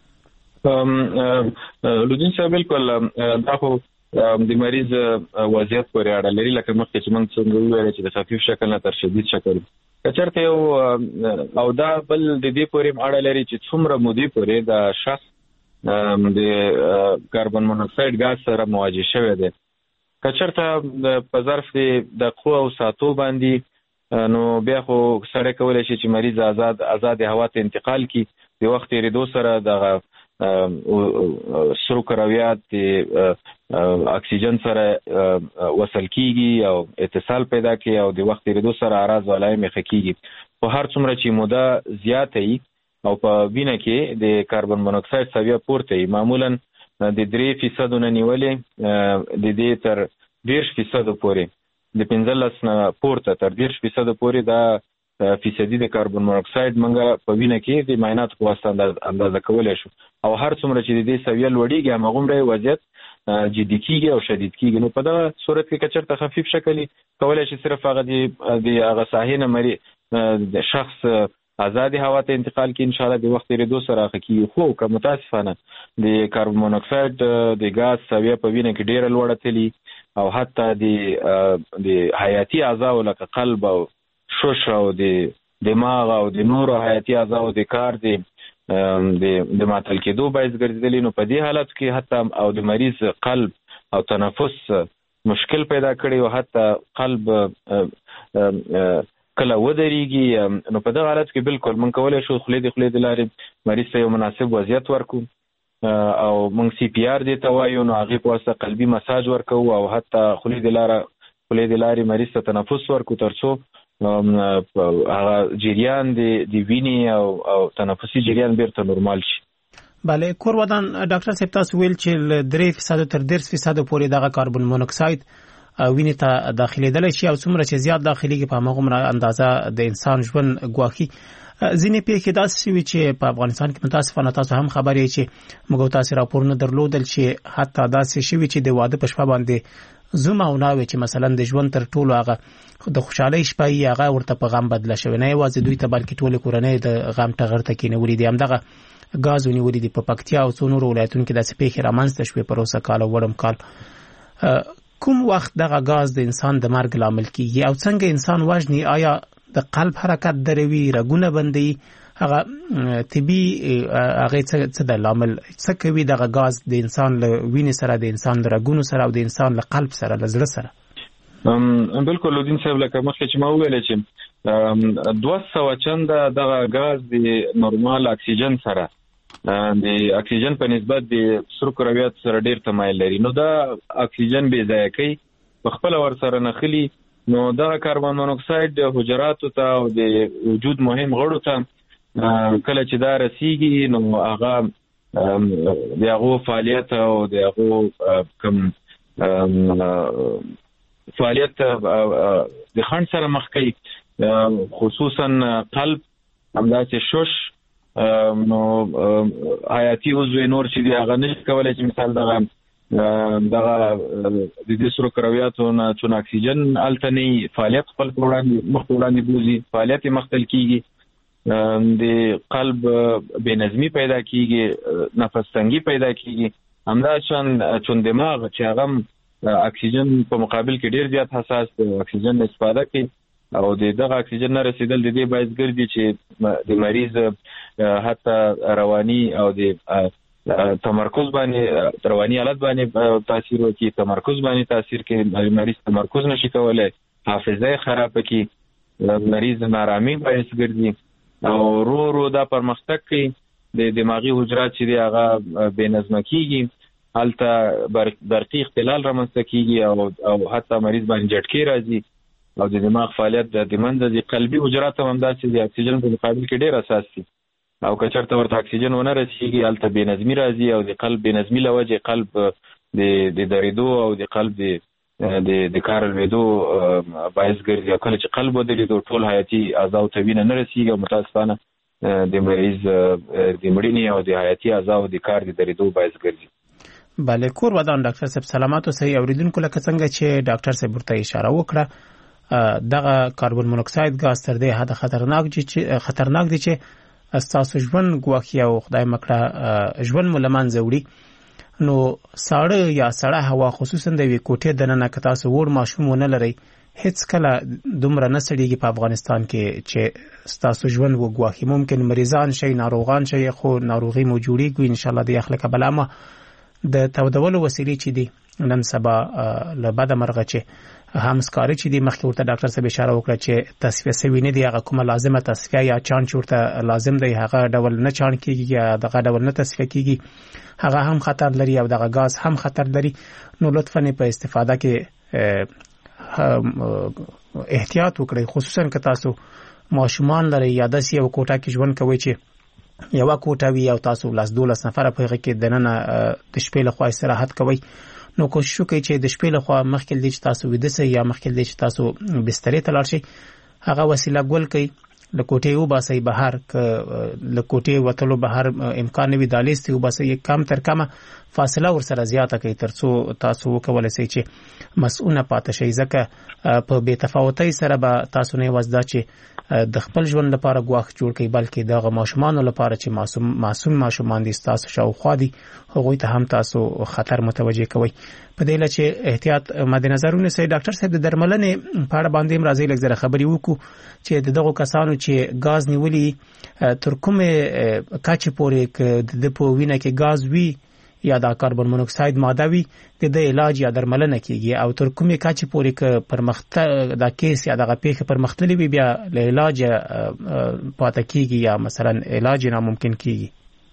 لودین صاحب بالکل دا خو د مریض وضعیت پورې اړه لري، لکه مخکې چې موږ څنګه وویل چې د خفیف شکل نه تر شدید شکل کچرته یو او دا بل د دې پورې اړه لري چې څومره مودې پورې د شخص د کاربن مونوکساید غاز سره مواجه شوی دی. کچرته په ظرف د قوه او ساعتو باندې نو بیا خو سړی کولی شي چې مریض آزاد آزاد هوا ته انتقال کړي. د وخت تېرېدو سره دغه سرو کرویات د اکسیجن سره وصل کیږي او اتصال پیدا کوي او د وخت تېرېدو سره اعراض او علائم یې ښه کیږي. په هر څومره چې موده زیاته وي او په وینه کې د کاربن مونوکساید سویه پورته وي، معمولا د درې فیصدو نه نیولې د دې تر دېرش فیصدو پورې د پنځلس نه پورته تر دېرش فیصدو پورې دا فیصدي د کاربن مونوکساید منګه په وینه کې د معایناتو په واسطه اندازه کولی شو او هر څومره چې د دې سویه لوړېږي هماغومره وضعیت جدي کیږي او شدید کیږي. نو په دغه صورت کې که چېرته خفیف شکل کولی شي صرف هغه د هغه ساحې نه مري د شخص آزادي هوا ته انتقال کې انشاءالله د وخت تېرېدو سره ښه کیږي. خو که متاسفانه د کاربن مونوکساید د غاز سویه په وینه کې ډېره لوړه تلي او حتی د د حیاتي اعضاو لکه قلب او شش او د دماغ او د نورو حیاتي اعضاو د کار د د معطل کېدو باعث ګرځېدلي، نو په دې حالت کې حتی او د مریض قلب او تنفس مشکل پیدا کړي او حتی قلب کله ودرېږي. نو په دغه حالت کې بالکل موږ کولی شو خولې د خولې د لارې مریض ته یو مناسب وضعیت ورکو او موږ سی پی آر دې ته وایو، نو هغې په واسطه قلبي مساج ورکو او حتی خولې د لاره خولې د لارې مریض ته تنفس ورکو ترڅو هغه جریان د وینې او او تنفسي جریان بیرته نورمال شي. بله کور ودان ډاکټر صاحب تاسو ویل چې درې فیصد تر دېرش فیصد پورې دغه کاربن مونوکساید وینې ته داخليدل شي او څومره چې زیات داخليږي په هغه اندازه د انسان ژوند ګواخي. ځینې پیښې داسې شوي چې په افغانستان کې متاسفانه تاسو هم خبرې چې موږ تاسو راپورونه درلودل چې حتی داسې شوي چې د واده په شپه باندې زوم او ناوې چې مثلا د ژوند تر ټولو هغه د خوشحالۍ شپه یې هغه ورته په غم بدله شوی نه یوازې دوی ته بلکې ټول کورنۍ د غم ټغر ته کېنولي دي. همدغه غاز ونیولي دي په پکتیا او څو نورو ولایتونو کې داسې پیښې رامنځته شوې په روسه کال او وړم کال. کوم وخت دغه غاز د انسان د مرګ لامل کیږي او څنګه انسان وژني؟ آیا د قلب حرکت دروي، رګونه بندي، هغه طبي هغه څه د لامل څه کوي دغه غاز د انسان له وینې سره، د انسان له رګونو سره او د انسان له قلب سره، له زړه سره؟ ام بالکل لودین صاحب لکه مخکې چې ما وویل چې دوه سوه چنده دغه غاز د نورمال اکسیجن سره د اکسیجن په نسبت د سرو کرویات سره ډیر تمایل لري. نو دا اکسیجن بې ځای کوي په خپل ور سره نخلي، نو دا کاربن مونوکساید حجراتو ته او د وجود مهم غړو ته کله چې دا رسیږي نو هغه د هغو فعالیت او د هغو کوم فعالیت د خنډ سره مخ کوي، خصوصا قلب، همداسې شش، نو حیاتي عضو نور چې دی هغه نشي کولی چې مثال دغه دغه د دې سرو کرویاتو نه چون اکسیجن هلته نه فعالیت خپل وړاندې مخ وړاندې بوزي، فعالیت یې مختل کیږي، د قلب بې نظمي پیدا کیږي، نفس تنګي پیدا کیږي. همداشان چون دماغ چې هغه اکسیجن په مقابل کې ډیر زیات حساس د اکسیجن استفاده کوي او د دغه اکسیجن نه رسیدل د دې باعث ګرځي چې د مریض حتی رواني او د تمرکز باندې رواني حالت باندې تاثیر وکړي، تمرکز باندې تاثیر کوي، مریض تمرکز نشي کولای، حافظه خراب کوي، مریض نارامي باعث ګرځي او رو رو دا پرمختګ کوي، د دماغي حجرات چې دی هغه بې نظمه کیږي، هلته برقي اختلال رامنځته کیږي او او حتی مریض باندې جټکې راځي او د دماغ فعالیت د منځه د قلبي حجرات هم همداسې د اکسیجن په مقابل کې ډېر اساس دي او که چېرته ورته اکسیجن ونه رسېږي هلته بې نظمي راځي او د قلب بې نظمي له وجې قلب د د درېدو او د قلب د د کار لوېدو باعث ګرځي او کله چې قلب ودرېدو ټول حیاتي اعضاو ته وینه نه رسېږي او متاسفانه د مریض د مړینې او د حیاتي اعضاو د کار د درېدو باعث ګرځي. بله کور ودان ډاکټر صاحب سلامات اوسئ. اوریدونکو لکه څنګه چې ډاکټر صاحب ورته اشاره وکړه دغه کاربن مونوکساید غاز تر دې حد خطرناک دي چې خطرناک دي چې ستاسو ژوند ګواښي او خدای مکړه ژوند مو له منځه وړي. نو ساړه یا سړه هوا خصوصا د یوې کوټې دننه که تاسو وړ ماشوم ونه لرئ هیڅ کله دومره نه سړېږي په افغانستان کې چې ستاسو ژوند وګواښي. ممکن مریضان شئ، ناروغان شئ، خو ناروغي مو جوړېږي انشاءالله د یخ له کبله. اما د تودولو وسیلې چې دي نن سبا له بده مرغه چې هم سکاري چې دی مخکې ورته ډاکټر صاحب اشاره وکړه چې تصفیه سوي نه دی، هغه کومه لازمه تصفیه یا چانچ ورته لازم دی هغه ډول نه چان کیږي یا دغه ډول نه تصفیه کیږي، هغه هم خطر لري او دغه غاز هم خطر لري. نو لطفاً په استفاده کې احتیاط وکړئ، خصوصا که تاسو ماشومان لرئ یا داسې یو کوټه کې ژوند کوئ چې یوه کوټه وي او تاسو لاس دولس نفره په هغه کې دننه د شپې لخوا استراحت کوئ. نو کوشش وکړئ چې د شپې لخوا مخکې دی چې تاسو ویده سئ یا مخکې دی چې تاسو بسترې ته لاړ شئ هغه وسیله ګل کړئ، له کوټې وباسئ بهر، که له کوټې وتلو بهر امکان نه وي دهلیز ته وباسئ، کم تر کمه فاصله ورسره زیاته کړئ تر څو تاسو وکولی شئ چې مسؤونه پاتې شئ. ځکه په بې تفاوتۍ سره به تاسو نه یوازې دا چې د خپل ژوند لپاره ګواښ جوړ کړئ بلکې دغه ماشومانو لپاره چې معصوم معصوم ماشومان دي ستاسو شاوخوا دي هغوی ته هم تاسو خطر متوجه کوئ. په دې له چې احتیاط مد نظر ونیسئ. ډاکټر صاحب د درملنې په اړه باندې هم راځئ لږ زره خبرې وکړو چې د دغو کسانو چې غاز نیولي تر کومې کچې پورې که د په وینه کې غاز وي یا د کاربن مونوکساید ماده وي د د علاج یا درملنه کیږي او تر کومې کچې پورې که پرمختګ د کیس یا دغه پیښه پرمختللې وي بیا له علاج پاتې کیږي یا مثلا علاج ناممکن کیږي.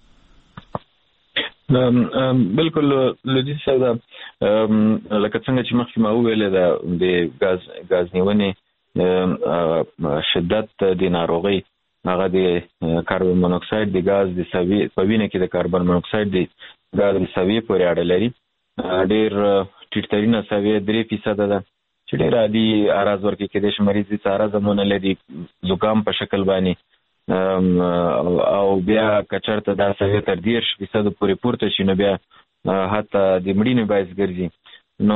بالکل لودي صاحب لکه څنګه چې مخکې ما وویل د غاز غاز نیونې شدت د ناروغۍ هغه د کاربن مونوکساید د غاز د سوي په وینه کې د کاربن مونوکساید د غاز د سوي پورې اړه لري. ډیر ټیټترینه سوي درې فیصد ده چې ډیر عادي اراز ورکې کېدای شي مریض د ساره زمونه لري زکام په شکل باندې او بیا کچرته دا سوي تر دیرش فیصد پورې پورته شي نو بیا حتی د مړینې باعث ګرځي. نو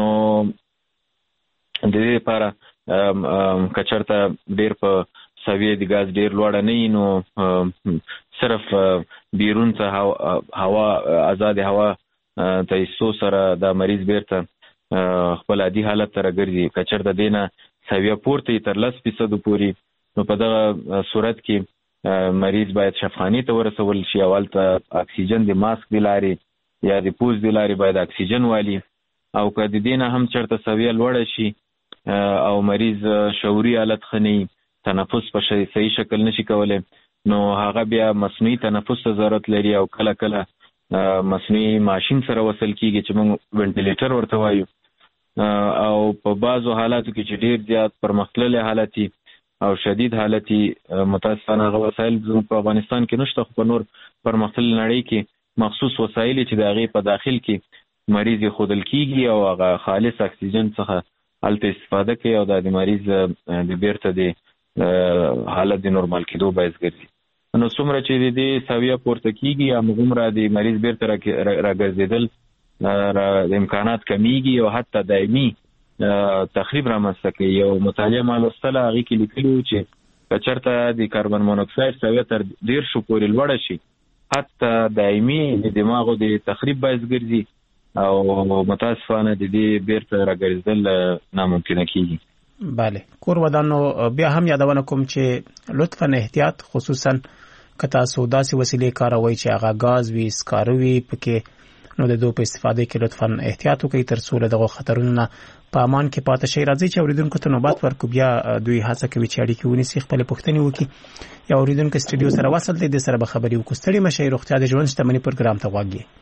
د دې لپاره کچرته ډیر په سوي د غاز ډیر لوړ نه نو صرف بیرون څخه هوا آزاد هوا ته ایستو سره د مریض بیرته خپل عادي حالت ته راګرځي. کچرته دینه سوي پورته تر لس فیصد پورې نو په دغه صورت کې مریض باید شفاخانه ته ورسول شي. اول ته اکسیجن د ماسک د لارې یا د پوز د لارې باید اکسیجن والی او که د دینه هم چرته سوي لوړ شي او مریض شعوري حالت خني تنفس په صحیح شکل نشي کولای نو هغه بیا مصنوعي تنفس ته ضرورت لري او کله کله مصنوعي ماشين سره وصل کیږي چې موږ وینټیلیټر ورته وایو. او په بعضو حالاتو کې چې ډیر زیات پرمختللي حالتي او شدید حالتي متاسفانه هغه وسایل په افغانستان کې نشته، خو په نور پرمختللي نړۍ کې مخصوص وسایل چې د هغې په داخل کې مریض خودل کیږي او هغه خالص اکسیجن څخه هلته استفاده کوي او د مریض د بیرته د حالت د نورمال کېدو باعث ګرځي. نو څومره چې د دې سویه پورته کیږي همغومره د مریض بیرته راګرځېدل د امکانات کمیږي او حتی دایمي تخریب رامنځته کوي. یو مطالعه ما لوستله هغې کې لیکلي وو چې که چېرته د کاربن مونوکساید سویه تر دېرشو پورې لوړه شي حتی دایمي د دماغو د تخریب باعث ګرځي او متاسفانه د دې بیرته راګرځېدل ناممکنه کیږي. بله کور ودانو بیا هم یادونه کوم چې لطفاً احتیاط، خصوصا که تاسو داسې وسیلې کاروئ چې هغه غاز وي سکاره وي پکې نو د دوی په استفاده کې لطفاً احتیاط وکړئ تر څو له دغو خطرونو نه په امان کې پاتې شئ. راځئ چې اورېدونکو ته نوبت ورکړو، بیا دوی هڅه کوي چې اړیکې ونیسي، خپلې پوښتنې وکړي. یا اورېدونکی سټوډیو سره وصل دی، د سره به خبرې وکړو. ستړي مه شئ، روغتیا د ژوند شتمني پروګرام ته غوږ یې.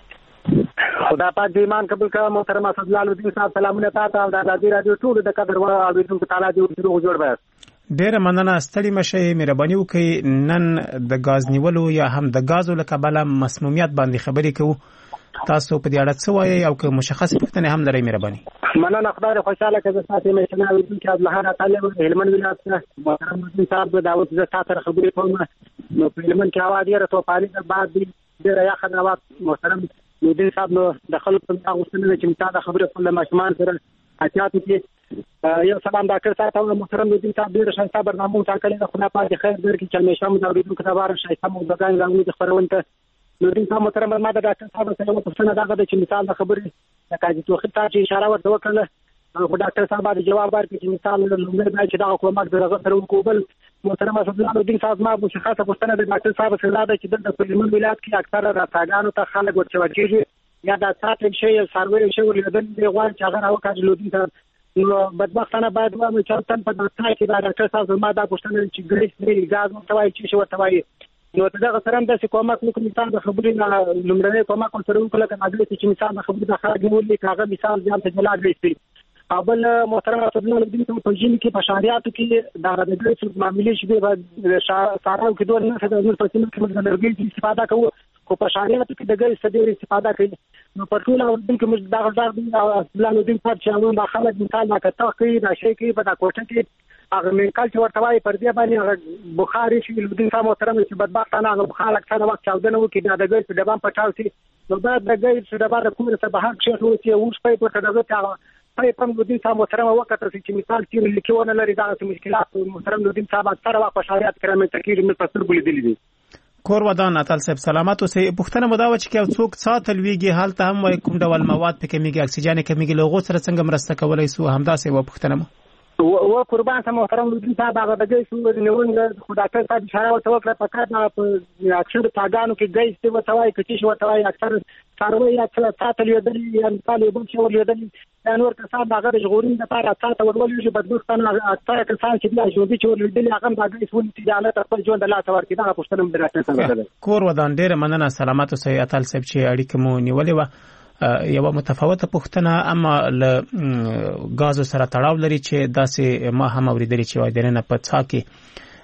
خدا پاک دې ایمان قبول کړه. محترم اسدالله الدین صاحب سلامونه تاسو او د ازادي رادیو ټول د قدر وړ اوریدونکو تعالی دې روغ جوړ وي. ډېره مننه، ستړي مه شئ، مهرباني وکړئ. نن د غاز نیولو یا هم د غازو له کبله مسمومیت باندې خبرې کوو. تاسو په دې اړه څه وایئ او که مشخص پوښتنې هم لرئ مهرباني. مننه، خدای خوشاله کړه. تاسو مې څنګه اوریدونکو عبدالله تعالی هلمند ولایت څخه محترم الدین صاحب د دعوت زه تاسو سره خبرې کوم. نو په هلمند کې هوا ډېره توپاني ده، بعد ډېره یخه ده. محترم الدین صاحب نو د خلکو په غوښتنه چې متا د خبرې خپل ماشومان سره احتیاط وکړي. یو سلام ډاکټر صاحب او محترم الدین صاحب ډېر شانسته برنامه ټاکلې ده. خدای پاک خیر درکړي چې همیشه مو د اوریدونکو لپاره شایسته موضوعګان راوړي خپرونه ته. نو الدین صاحب محترم ما د ډاکټر صاحب سره یو پوښتنه دا ده چې مثال د خبرې د قاضي توخي ته چې اشاره ورته وکړله خو ډاکټر صاحب د جواب ورکړي چې مثال لومړی دا چې دا کومک د هغه سره وکول. محترم اسدالله الدین صاحب ما مشخصه پوښتنه د ډاکټر صاحب سره ده چې د هلمند ولایت کې اکثره راځګانو ته خلک ورچوي یا دا ساتل شي سروي شي ولودل دی غواړي چې هغه راوکړي لودي ته. نو بدبختانه باید وایم چې تاسو په دغه کې دا ډاکټر صاحب ما دا پوښتنه چې ګریس دی غاز متوای چې شو ورتوي نو دغه سره هم د کومک نو کوم مثال د خبرې نه لومړی کومک سره وکړه کنه چې مثال د خبرې د خارج ولې کاغه مثال ځان ته جلا دی. اول محترم اسدالله الدین صاحب په ژوند کې په شریعت کې دا د دې معاملې شوی د ساراو کې دوه نه د نور په سیمه کې د لرګي استفاده کوو خو په شریعت کې د ګل ستډیر استفاده کوي. نو په ټول اردن کې موږ دا غوړ د اسدالله الدین صاحب چې هغه د خلک مثال لا کته کوي دا شی کوي په دا کوټه کې هغه میکال چې ورته وایي پر دې باندې بخاري شي الدین صاحب محترم چې بدبختانه هغه بخار اکثر وخت چاودنه وکړي دا د ګل په دبان پټاو سي. نو دا د ګل په دبان د کومه څه بهر شي نو چې اوس په پټه دغه په پم الدین صاحب محترم وخت چې مثال چې لیکونه لري دا مشکلات محترم الدین صاحب اکثر وخت په شریعت کې راځي تکیر مې په سترګو لیدلې دي. کور ودان اتل صاحب سلامات اوسئ. پوښتنه مو دا و چې یو څوک ساتل ویږي حالت هم وای کوم ډول مواد پکې کمیږي اکسیجن کمیږي لوغو سره څنګه مرسته کولای سو همداسې و پوښتنه مو و قربان ته محترم الدین صاحب هغه د ګیس نیول خو ډاکټر صاحب اشاره ورته وکړه په کار نه په اکثر تاګانو کې ګیس ته وتاوي کې چې وتاوي اکثر ساروي یا ساتل یو دلی یا مثال یو څه ور یدلی دا نور کسان هغه د ژغورین د لپاره ساته ورولې چې بدبختانه اکثر کسان چې د ژوندۍ چې ور یدلی هغه د ګیس ولې تجارت خپل ژوند لا تور کې دا پوښتنه مې ډاکټر صاحب ده. کور ودان ډېر مننه، سلامات اوسئ اتل صاحب چې اړیکه مو نیولې و. یو متفاوته پوښتنه اما له غاز سره تړاو لري چې داسې ما هم اوریدلې چې وای دنه په څا کې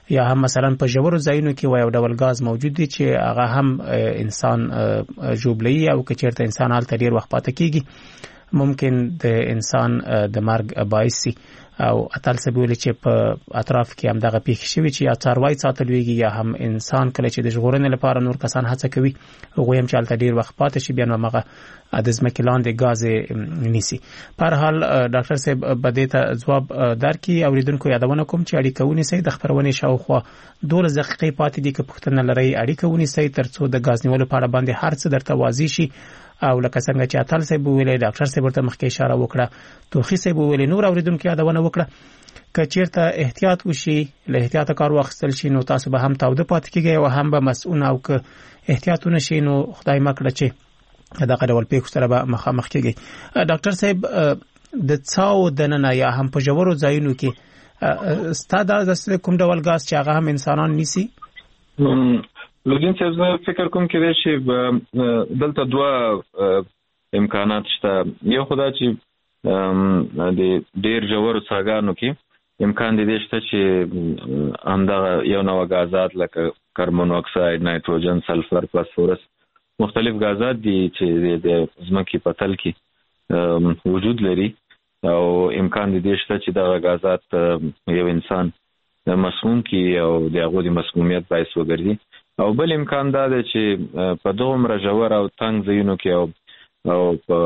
یا هم مثلا په ژورو ځایونو کې وایو ډول غاز موجود دي چې هغه هم انسان جوړلې او که چیرته انسان حالت ډیر وخت پاتې کیږي ممکن د انسان د مرګ باعث شي او اتل سبول چې په اطراف کې هم دغه پیښ شوی چې یا څاروي ساتل ویږي یا هم انسان کله چې د ژغورنې لپاره نور کسان هڅه کوي هغه هم چې حالت ډیر وخت پاتې شي بیا نو هغه د ځمکې لاندې غاز نیسي. په هر حال ډاکټر صاحب بده ته جواب درکې اوریدونکو یادونه کوم چې اړیکه ونیسئ د خبرونه شاوخوا دولس دقیقې پاتې دي که پوښتنه لرئ اړیکه ونیسئ ترڅو د غاز نیولو په اړه باندې هر څه درته واضح شي او لکه څنګه چې اتل صاحب ویلي ډاکټر صاحب ورته مخکې اشاره وکړه توخي صاحب ویلي نور اوریدونکو یادونه وکړه که چیرته احتیاط وشي له احتیاط کار واخیستل شي نو تاسو به هم تاوده پاتې کیږئ او هم به مسؤل او که احتیاط ونشي نو خدای مکړه چې دغه ډول پیښو سره به مخامخ کیږي. ډاکټر صاحب د څاو دننه یا هم په ژورو ځایونو کې ستاسو د کوم ډول غاز چې هغه هم انسانان نیسي؟ لګین چې زه فکر کوم کې چې دلته دوه امکانات شته. یو خدای چې د ډیر ژورو څاګانو کې امکان دی شته چې همدغه یو نوع غازات لکه کاربن مونو اکساید، نایتروجن، سلفر، فاسفورس مختلف غازات دي چې د ځمکې په تل کې وجود لري او امکان دی شته چې دغه غازات یو انسان مسموم کی او د هغه د مسمومیت باعث وګرځي. او بل امکان دا دی چې په دومره ژور او تنګ ځایونو کې او او په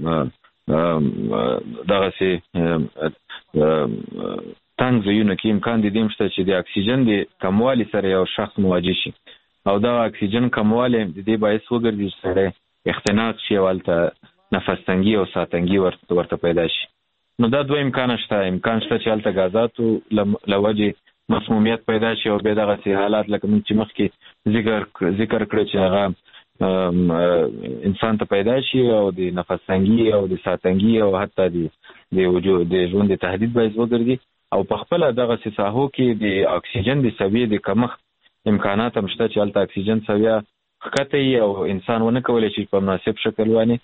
دغه سي تنګ ځایونو کې امکان دی دمشته چې د اکسیجن د کموالي سره یو شخص مواجه شي او دا اکسیجن کموالی د دې باعث وګرځي چې سره اختناق شي او الته نفس تنګي او ساتنګي ورته پیدا شي. نو دا دوه امکان شته. امکان شته چې الته غازاتو لوجه مسمومیت پیدا شي او به دغه سي حالات لکه موږ چې مخکې ذکر ذکر کړی چې هغه انسان ته پیدا شي او د نفس تنګي او د ساتنګي او حتی د د وجود د ژوند د تهدید باعث وګرځي او په خپل دغه سي ساحو کې د اکسیجن د سویې د کمښت امکانات هم شته چې الته اکسیجن سویه خکته او انسان ونه کولای شي په مناسب شکل باندې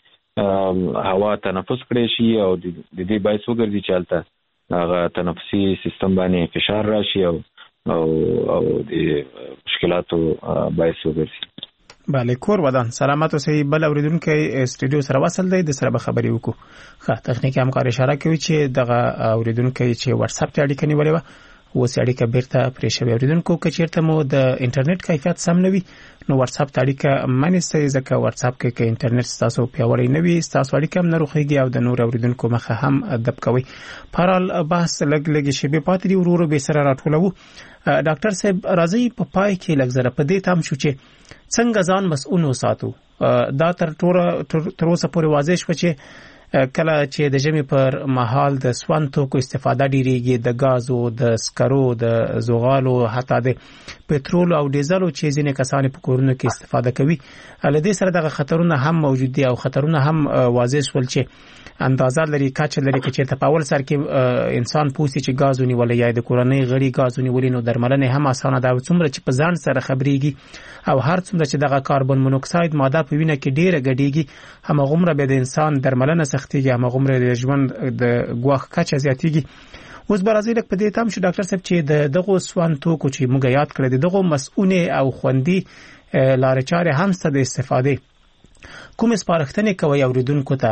هوا تنفس کړي شي او د دې باعث وګرځي چې الته هغه تنفسي سیستم باندې فشار راشي او او او د مشکلاتو باعث وګرځي. بله کور ودان سلامت اوسئ. بل اوریدونکو استودیو سره وصل دی د سره به خبرې وکړو. ښه تخنیکی همکار اشاره کوي چې دغه اوریدونکو چې واتس اپ ته اړیکه نیولې و اوس اړیکه بیرته پرې شوې. اوریدونکو که چیرته مو د انټرنیټ کیفیت سم نه وي نو واتس اپ ته اړیکه منیسئ ځکه واتس اپ کې کې انټرنیټ تاسو پیاوړی نه وي تاسو اړیکه هم نه روخیږي او د نور اوریدونکو مخه هم ادب کوي. په هر حال بحث لګ لګ شی په پاتې دی ورورو به سره راټولو. ډاکټر صاحب راځي په پای کې لګ زره په دې تام شو چې څنګه ځان مسؤل وساتو. دا تر ټوله تر اوسه پورې واضح شو چې کله چې د ژمي پر مهال د سون توکو استفاده ډیریږي د غازو د سکرو د زغالو حتی د پټرول او ډیزلو چې ځینې کسان په کورونو کې استفاده کوي لدې سره دغه خطرونه هم موجود دي او خطرونه هم واضح شول چې اندازه لري کاچ لري چې په اول سر کې انسان پوښتنه چې غازونی ولې یا د کورنۍ غړي غازونی ولې نو درملنه هم اسانه ده څومره چې په ځان سره خبريږي او هر څومره چې دغه کاربن مونوکساید ماده په وینه کې ډیره غډيږي هم غومره به د انسان درملنه سختيږي هم غومره د ژوند د غوښ کچ زیاتېږي. اوس برازیل په دې تام شو ډاکټر صاحب چې دغه سوان توکو چې موږ یاد کړل دغه مسؤونه او خوندي لارې چارې هم ست د استفاده کوم سپارښتنه کوي اوریدونکو ته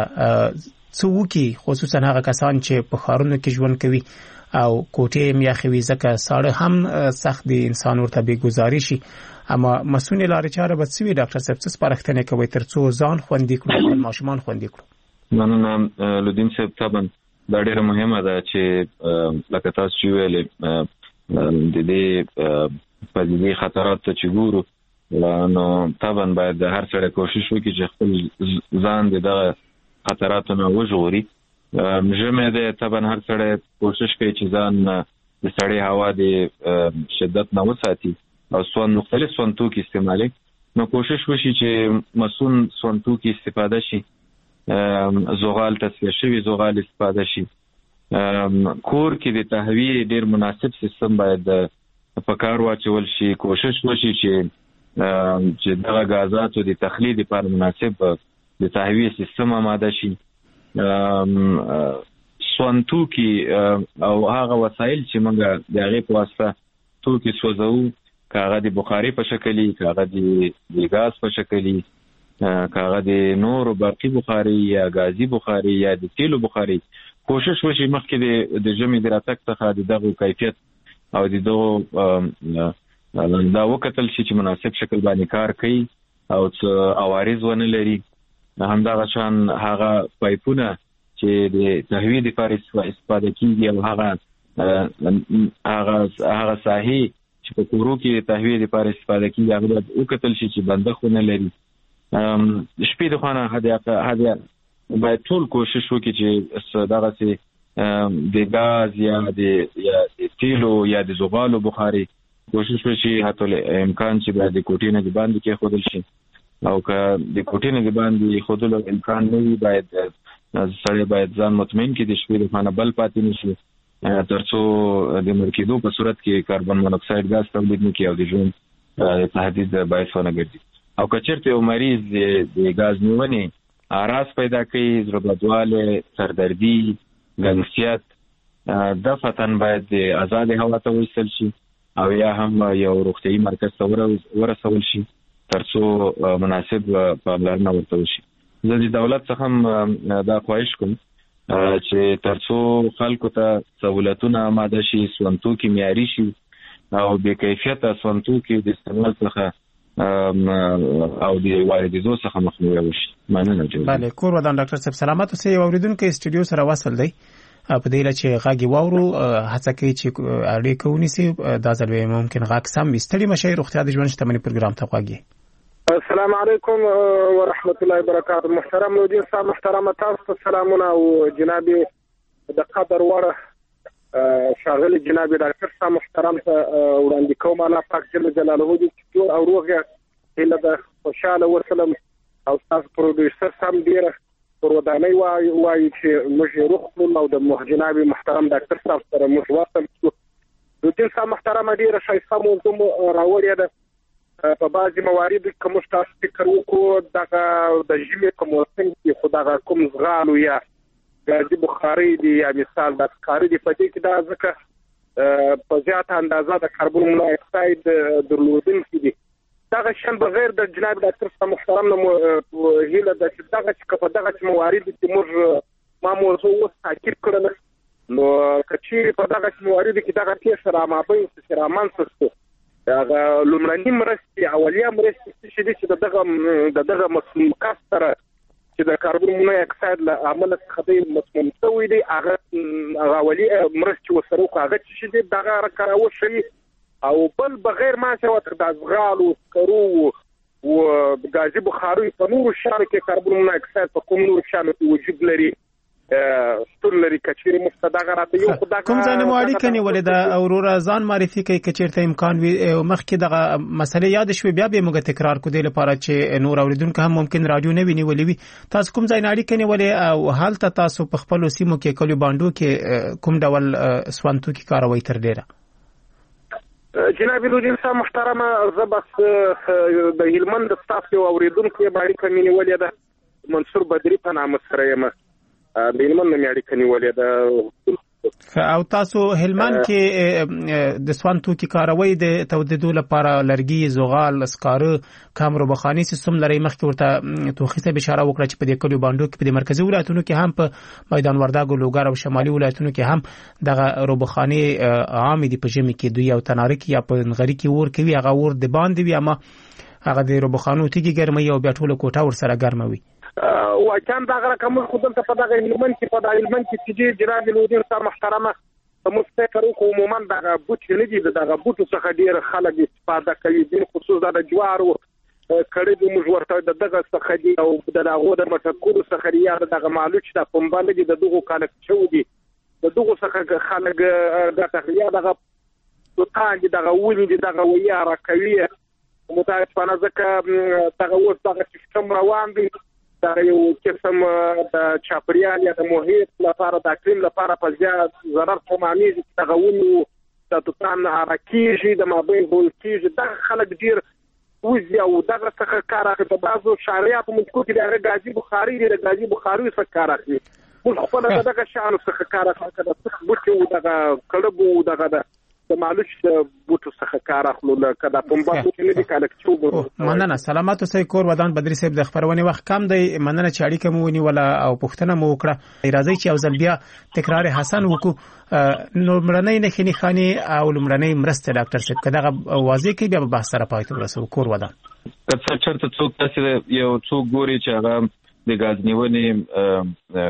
څوکي خصوصا هغه کسان چې په خارونو کې ژوند کوي او کوټې یا خوي ځکه ساړه هم سخت دي انسان ورته به گزاري شي اما مسؤونه لارې چارې به څوی ډاکټر صاحب څه سپارښتنه کوي ترڅو ځان خوندي کړو او ماشومان خوندي کړو. مننه لودین صاحب طبعا دا ډیره مهمه ده چې لکه تاسو چې ویلې د دې په دې خطرات ته چې ګورو نو طبعا باید هر څه کوشش وکړي چې خپل ځان دغه خطراتو نه وژغوري. ژمه ده طبعا هر څه کوشش کوي چې ځان د سړې هوا د شدت نه وساتي او سون مختلف سون توکي استعمالي نو کوشش وشي چې مسون سون توکي استفاده شي زغال تصفیه شوی زغال استفاده شي. کور کې د تهویه ډیر مناسب سیستم باید په کار واچول شي. کوشش وشي چې چې دغه غازاتو د تخلیه لپاره مناسب د تهویه سیستم آماده شي. سون توکي او هغه وسایل چې موږ د هغه په واسطه توکي سوځو، کاغه د بخاري په شکل وي، کاغه د غاز په شکل وي، کاغه د نور برقي بخاري یا غازي بخاري یا د تیلو بخاري. کوشش وشي مخکې د ژمي د راتګ څخه د دغه کیفیت او د دغه دا وکتل شي چې مناسب شکل باندې کار کوي او څه عوارض ونه لري. همدغه شان هغه پایپونه چې د تهویې لپاره استفاده کیږي او هغه هغه هغه ساحې چې په کورو کې تهویې لپاره استفاده کیږي هغه باید وکتل شي چې بندخونه لري. شپې د خانه هدا هدا باید ټول کوشش وکړي چې دغه سي د غاز یا د یا د تیلو یا د زغالو بخاري کوشش وشي حتی امکان چې د کوټې نه باندې کې خودل شي او که د کوټې نه باندې خودل امکان نه وي باید سړی باید ځان مطمئن کړي د شپې د خانه بل پاتې نشي ترڅو د مرکیدو په صورت کې کاربن مونوکساید غاز تولید نه کوي او د ژوند تهدید باعث ونه ګرځي. او که چېرته یو مریض د غاز نیونې اراس پیدا کوي، زړه بدواله، سردردي، ګنګسیت، د فتن باید د آزاد هوا ته وصل شي او یا هم یو روغتیايي مرکز ته ورسول شي ترڅو مناسب پاملرنه ورته وشي. زه د دولت څخه هم دا خواهش کوم چې ترڅو خلکو ته سہولتونه آماده شي، سونتوکي معیاري شي او بې کیفیته سونتوکي د استعمال څخه او د واردېدو څخه مخنیوي وشي. مننه. بله، کور ودان ډاکټر صاحب سلامات اوسئ. یو اوریدونکی استودیو سره وصل دی په دې لچې غاګي واورو هڅه کوي چې اړیکه ونیسي. دا ځل به ممکن غاګ سم وستړي مشه روغتیا د ژوند شتمنۍ پروګرام ته غاګي. السلام علیکم ورحمت الله وبرکاته. محترم نودین صاحب، محترم تاسو سلامونه او جناب د قدر وړ شاغل جناب ډاکټر صاحب محترم ته وړاندې کوم. الله پاک جل جلاله دې ټول او روغه اله د خوشاله ورسلم او تاسو پروډوسر سم ډیره ورودانه وای وای چې موږ روغ کړو او د جناب محترم ډاکټر صاحب سره موږ وصل شو. نودین صاحب محترم ډیره شایسته موضوع راوړی ده. په بعضي مواردو کې کوم تاسو فکر وکړو دغه د ژمي کوم موسم کې خدای کوم زغالو یا غازي بخاري دی یا مثال د کاری دی په دې کې دا ځکه په زیات اندازه د کاربن مونو اکساید درلودونکي دي. دغه شان بغیر د جناب ډاکټر صاحب محترم نو هیله د دغه چې په دغه موارد کې موږ ما موضوع تاکید کړل نو کچې په دغه موارد کې دغه کې سره ما به سره مانسته هغه لومړنی مرستې اولیه مرستې چې دغه دغه مسموم کاستره چې د کاربن مونو اکساید له عمل څخه د مسموم شوی دی هغه هغه اولیه مرستې وسره هغه چې د دغه راکاو شي او بل بغیر ما څه وتر د ازغال او سکرو او غازي بخاري په نور شانو کې کاربن مونو اکساید په کوم نور شانو کې وجود لري ستون لري کچېره مستدغه راته یو خدای کوم ځای نه مالک نه ولید اورور ځان معرفي کوي کچېرته امکان وي مخکې دغه مسلې یاد شوي بیا به موږ تکرار کو دی لپاره چې نور اوریدونکو هم ممکن رادیو نه ویني ولوي. تاسو کوم ځای نه اړیکه نه ولې او حالت تاسو په خپل سیمو کې کلي باندو کې کوم ډول سوانتو کې کاروي تر ډیره؟ جناب نودین صاحب محترم زبس د هلمند سټاف یو اوریدونکو باندې کمینی ولید منصور بدری په نامه سره یم د هلمند نه اړیکه نیولې ده. او تاسو هلمند کې د سوانتو کې کاروي د تودیدو لپاره لرګي، زغال، اسکاره، کامرو بخاني سیستم لري. مخکې ورته توخیصه اشاره وکړه چې په دې کلیو باندې کې په مرکزی ولایتونو کې هم په میدان وردګو، لوګر او شمالي ولایتونو کې هم دغه روبخاني عام دي. په ژمي کې دوی او تنارک یا په نغری کې ور کوي، هغه ور د باندې وي اما هغه د روبخانو تیږي ګرمي او بیا ټول کوټه ور سره ګرموي. واکان دا غره کوم خودم ته په دغه هلمند کې په دغه هلمند کې چې جناب نودین صاحب محترمه مستقر او عموما دغه بوت نه دي دغه بوت څخه ډیر خلک استفاده کوي د خصوص د جوارو کړي د مجورته دغه څخه دي او دغه د مټکور څخه یا دغه معلوچ د پمباله دي دغه کال چو دي دغه څخه خلک د تخلیه دغه توتان دغه ونی دغه ویا را کوي متاسفانه ځکه دغه اوس دغه سیستم روان دي دا یو قسم د چاپریال یا د محیط لپاره د اقلیم لپاره په زیات ضرر کومامي تغونو د توتان حرکیږي د مابین بول کیږي د خلک ډیر وزي او دغه څخه کار اخلي. په بعضو شهريات منطقو کې د غازي بخاري د غازي بخاري څخه کار اخلي. موږ خپل دغه شانو څخه کار اخلو د څخه بوټي او دغه کلبو دغه د مالوش بوټو څخه کار اخلو لکه د پنبه بوټي نه دي کله چې وګورو. مننه. سلامات اوسئ. کور ودان بدري صاحب د خبرونه وخت کم دی. مننه چې اړیکه مو ونیوله او پوښتنه مو وکړه. راځي چې یو ځل بیا تکرار حسن وکړو. نو لمړنۍ نه خني خاني او لمړنۍ مرسته ډاکټر صاحب کدا واضح کی بیا بحث سره پای ته ورسو. کور ودان کڅ چرته څوک تاسو یو څوک ګوري چې هغه د غاز نیونې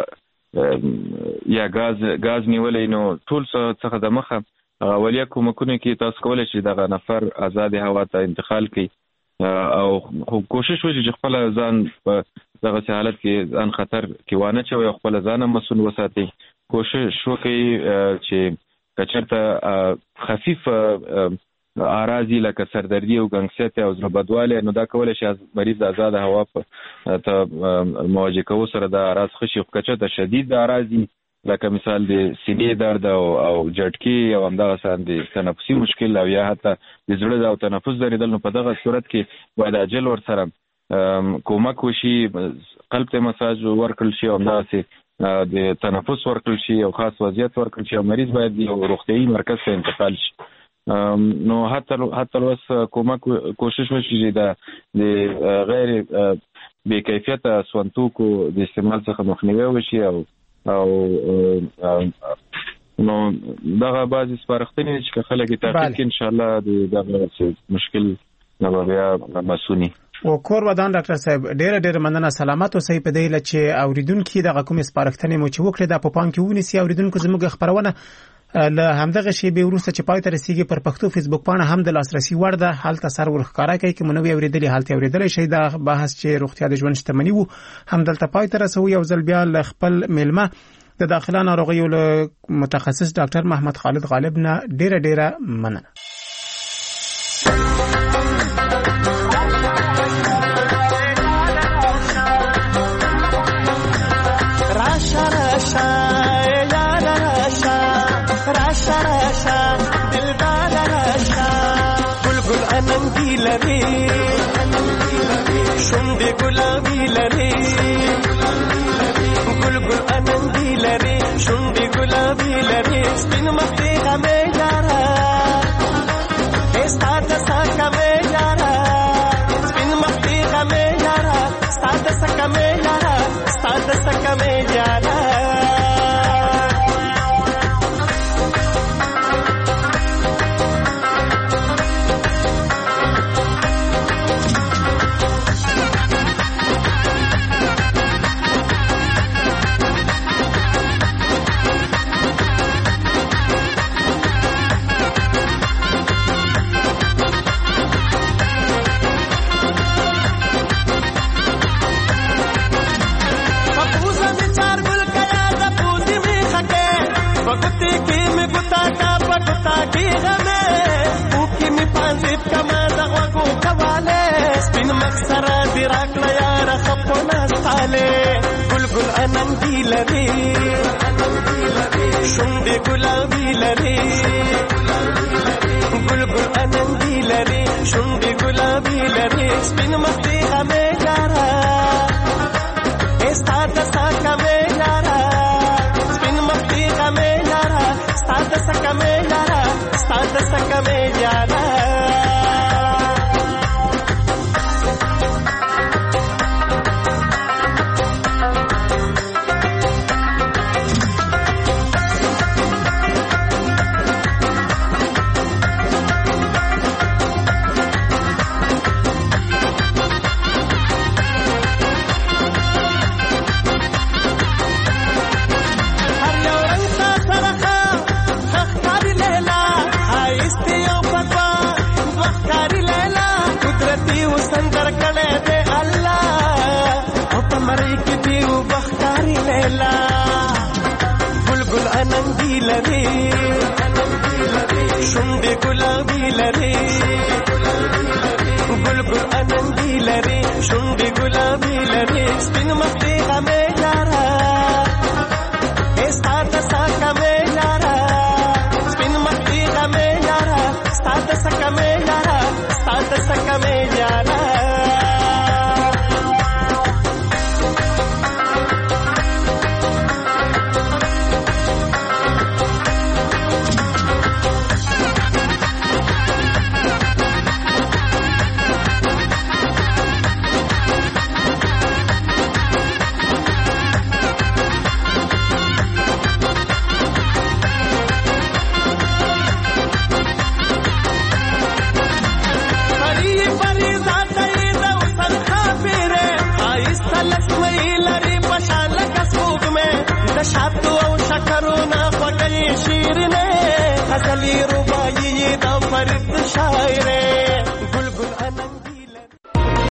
یا غاز غاز نیولې نو ټول څخه د مخه اولیا کومکونه کې تاسو کولای شئ دغه نفر آزاد هوا ته انتقال کړي او کوشش وکړي چې خپل ځان په دغه حالت کې ځان خطر کې وانه چوي، خپل ځان مسؤل وساتي. کوشش وکړي چې کچرته خفیف اراضي لکه سردردي او ګنګسیت او زړه نو دا کولای شي مریض آزاد هوا ته مواجه کوو سره د اراض خشي کچرته شدید اراضي لکه مثال د سینې درد او جټکی او همدغه سان د تنفسي مشکل او یا حتی د زړه او تنفس درېدل، نو په دغه صورت کې باید عاجل ور سره کومک وشي، قلب ته مساج ورکړل شي او همدغه د تنفس ورکړل شي او خاص وضعیت ورکړل شي او مریض باید یو روغتیايي مرکز ته انتقال شي. نو حتی حتی اوس کومک کوشش وشي چې د غیر بې کیفیته سونتوکو د استعمال څخه مخنیوي وشي او او نو دغه بعضی سپارښتنې چې خلک یې تعقیب کړي ان شاء الله د دغه مشکل نه بیا مسونی. او کور ودان ډاکټر صاحب ډېر ډېر مننه. سلامات اوسئ. په دې لچې اوریدونکو دغه کوم سپارښتنې مو چې وکړه د په پام کې ونیسي. اوریدونکو زموږ خبرونه له همدغه شی به ورسته چې پای ته رسیدي پر پښتو فیسبوک پاڼه هم د لاسرسي وړ ده. حالت سر ورخکارا کوي چې منوي اوریدلې حالت اوریدلې شي دا بحث چې روغتیا د ژوند شتمنۍ وو هم دلته پای ته رسوي. یو ځل بیا ل خپل ملما د داخله ناروغیو له متخصص ډاکټر محمد خالد غالب نه ډیره ډیره مننه. شونډې ګلابي لري ګل ګل اننګي لري شونډې ګلابي لري سپین مخ دې غمې یاره ستا د سکه مې یاره سپین مخ دې غمې یاره ستا د سکه مې یاره ستا د سکه مې یاره ګلګل اننګي لري شونډې ګلابي لري ګلګل اننګي لري شونډې ګلابي لري سپین مخ دې غمې یاره ستا د سکه مې یاره سپین مخ دې غمې یاره ستا د سکه مې یاره ستا د سکه مې یاره شونډې ګلابي لري ګلګل اننګي لري شونډې ګلابي لري سپین مخ دې غمې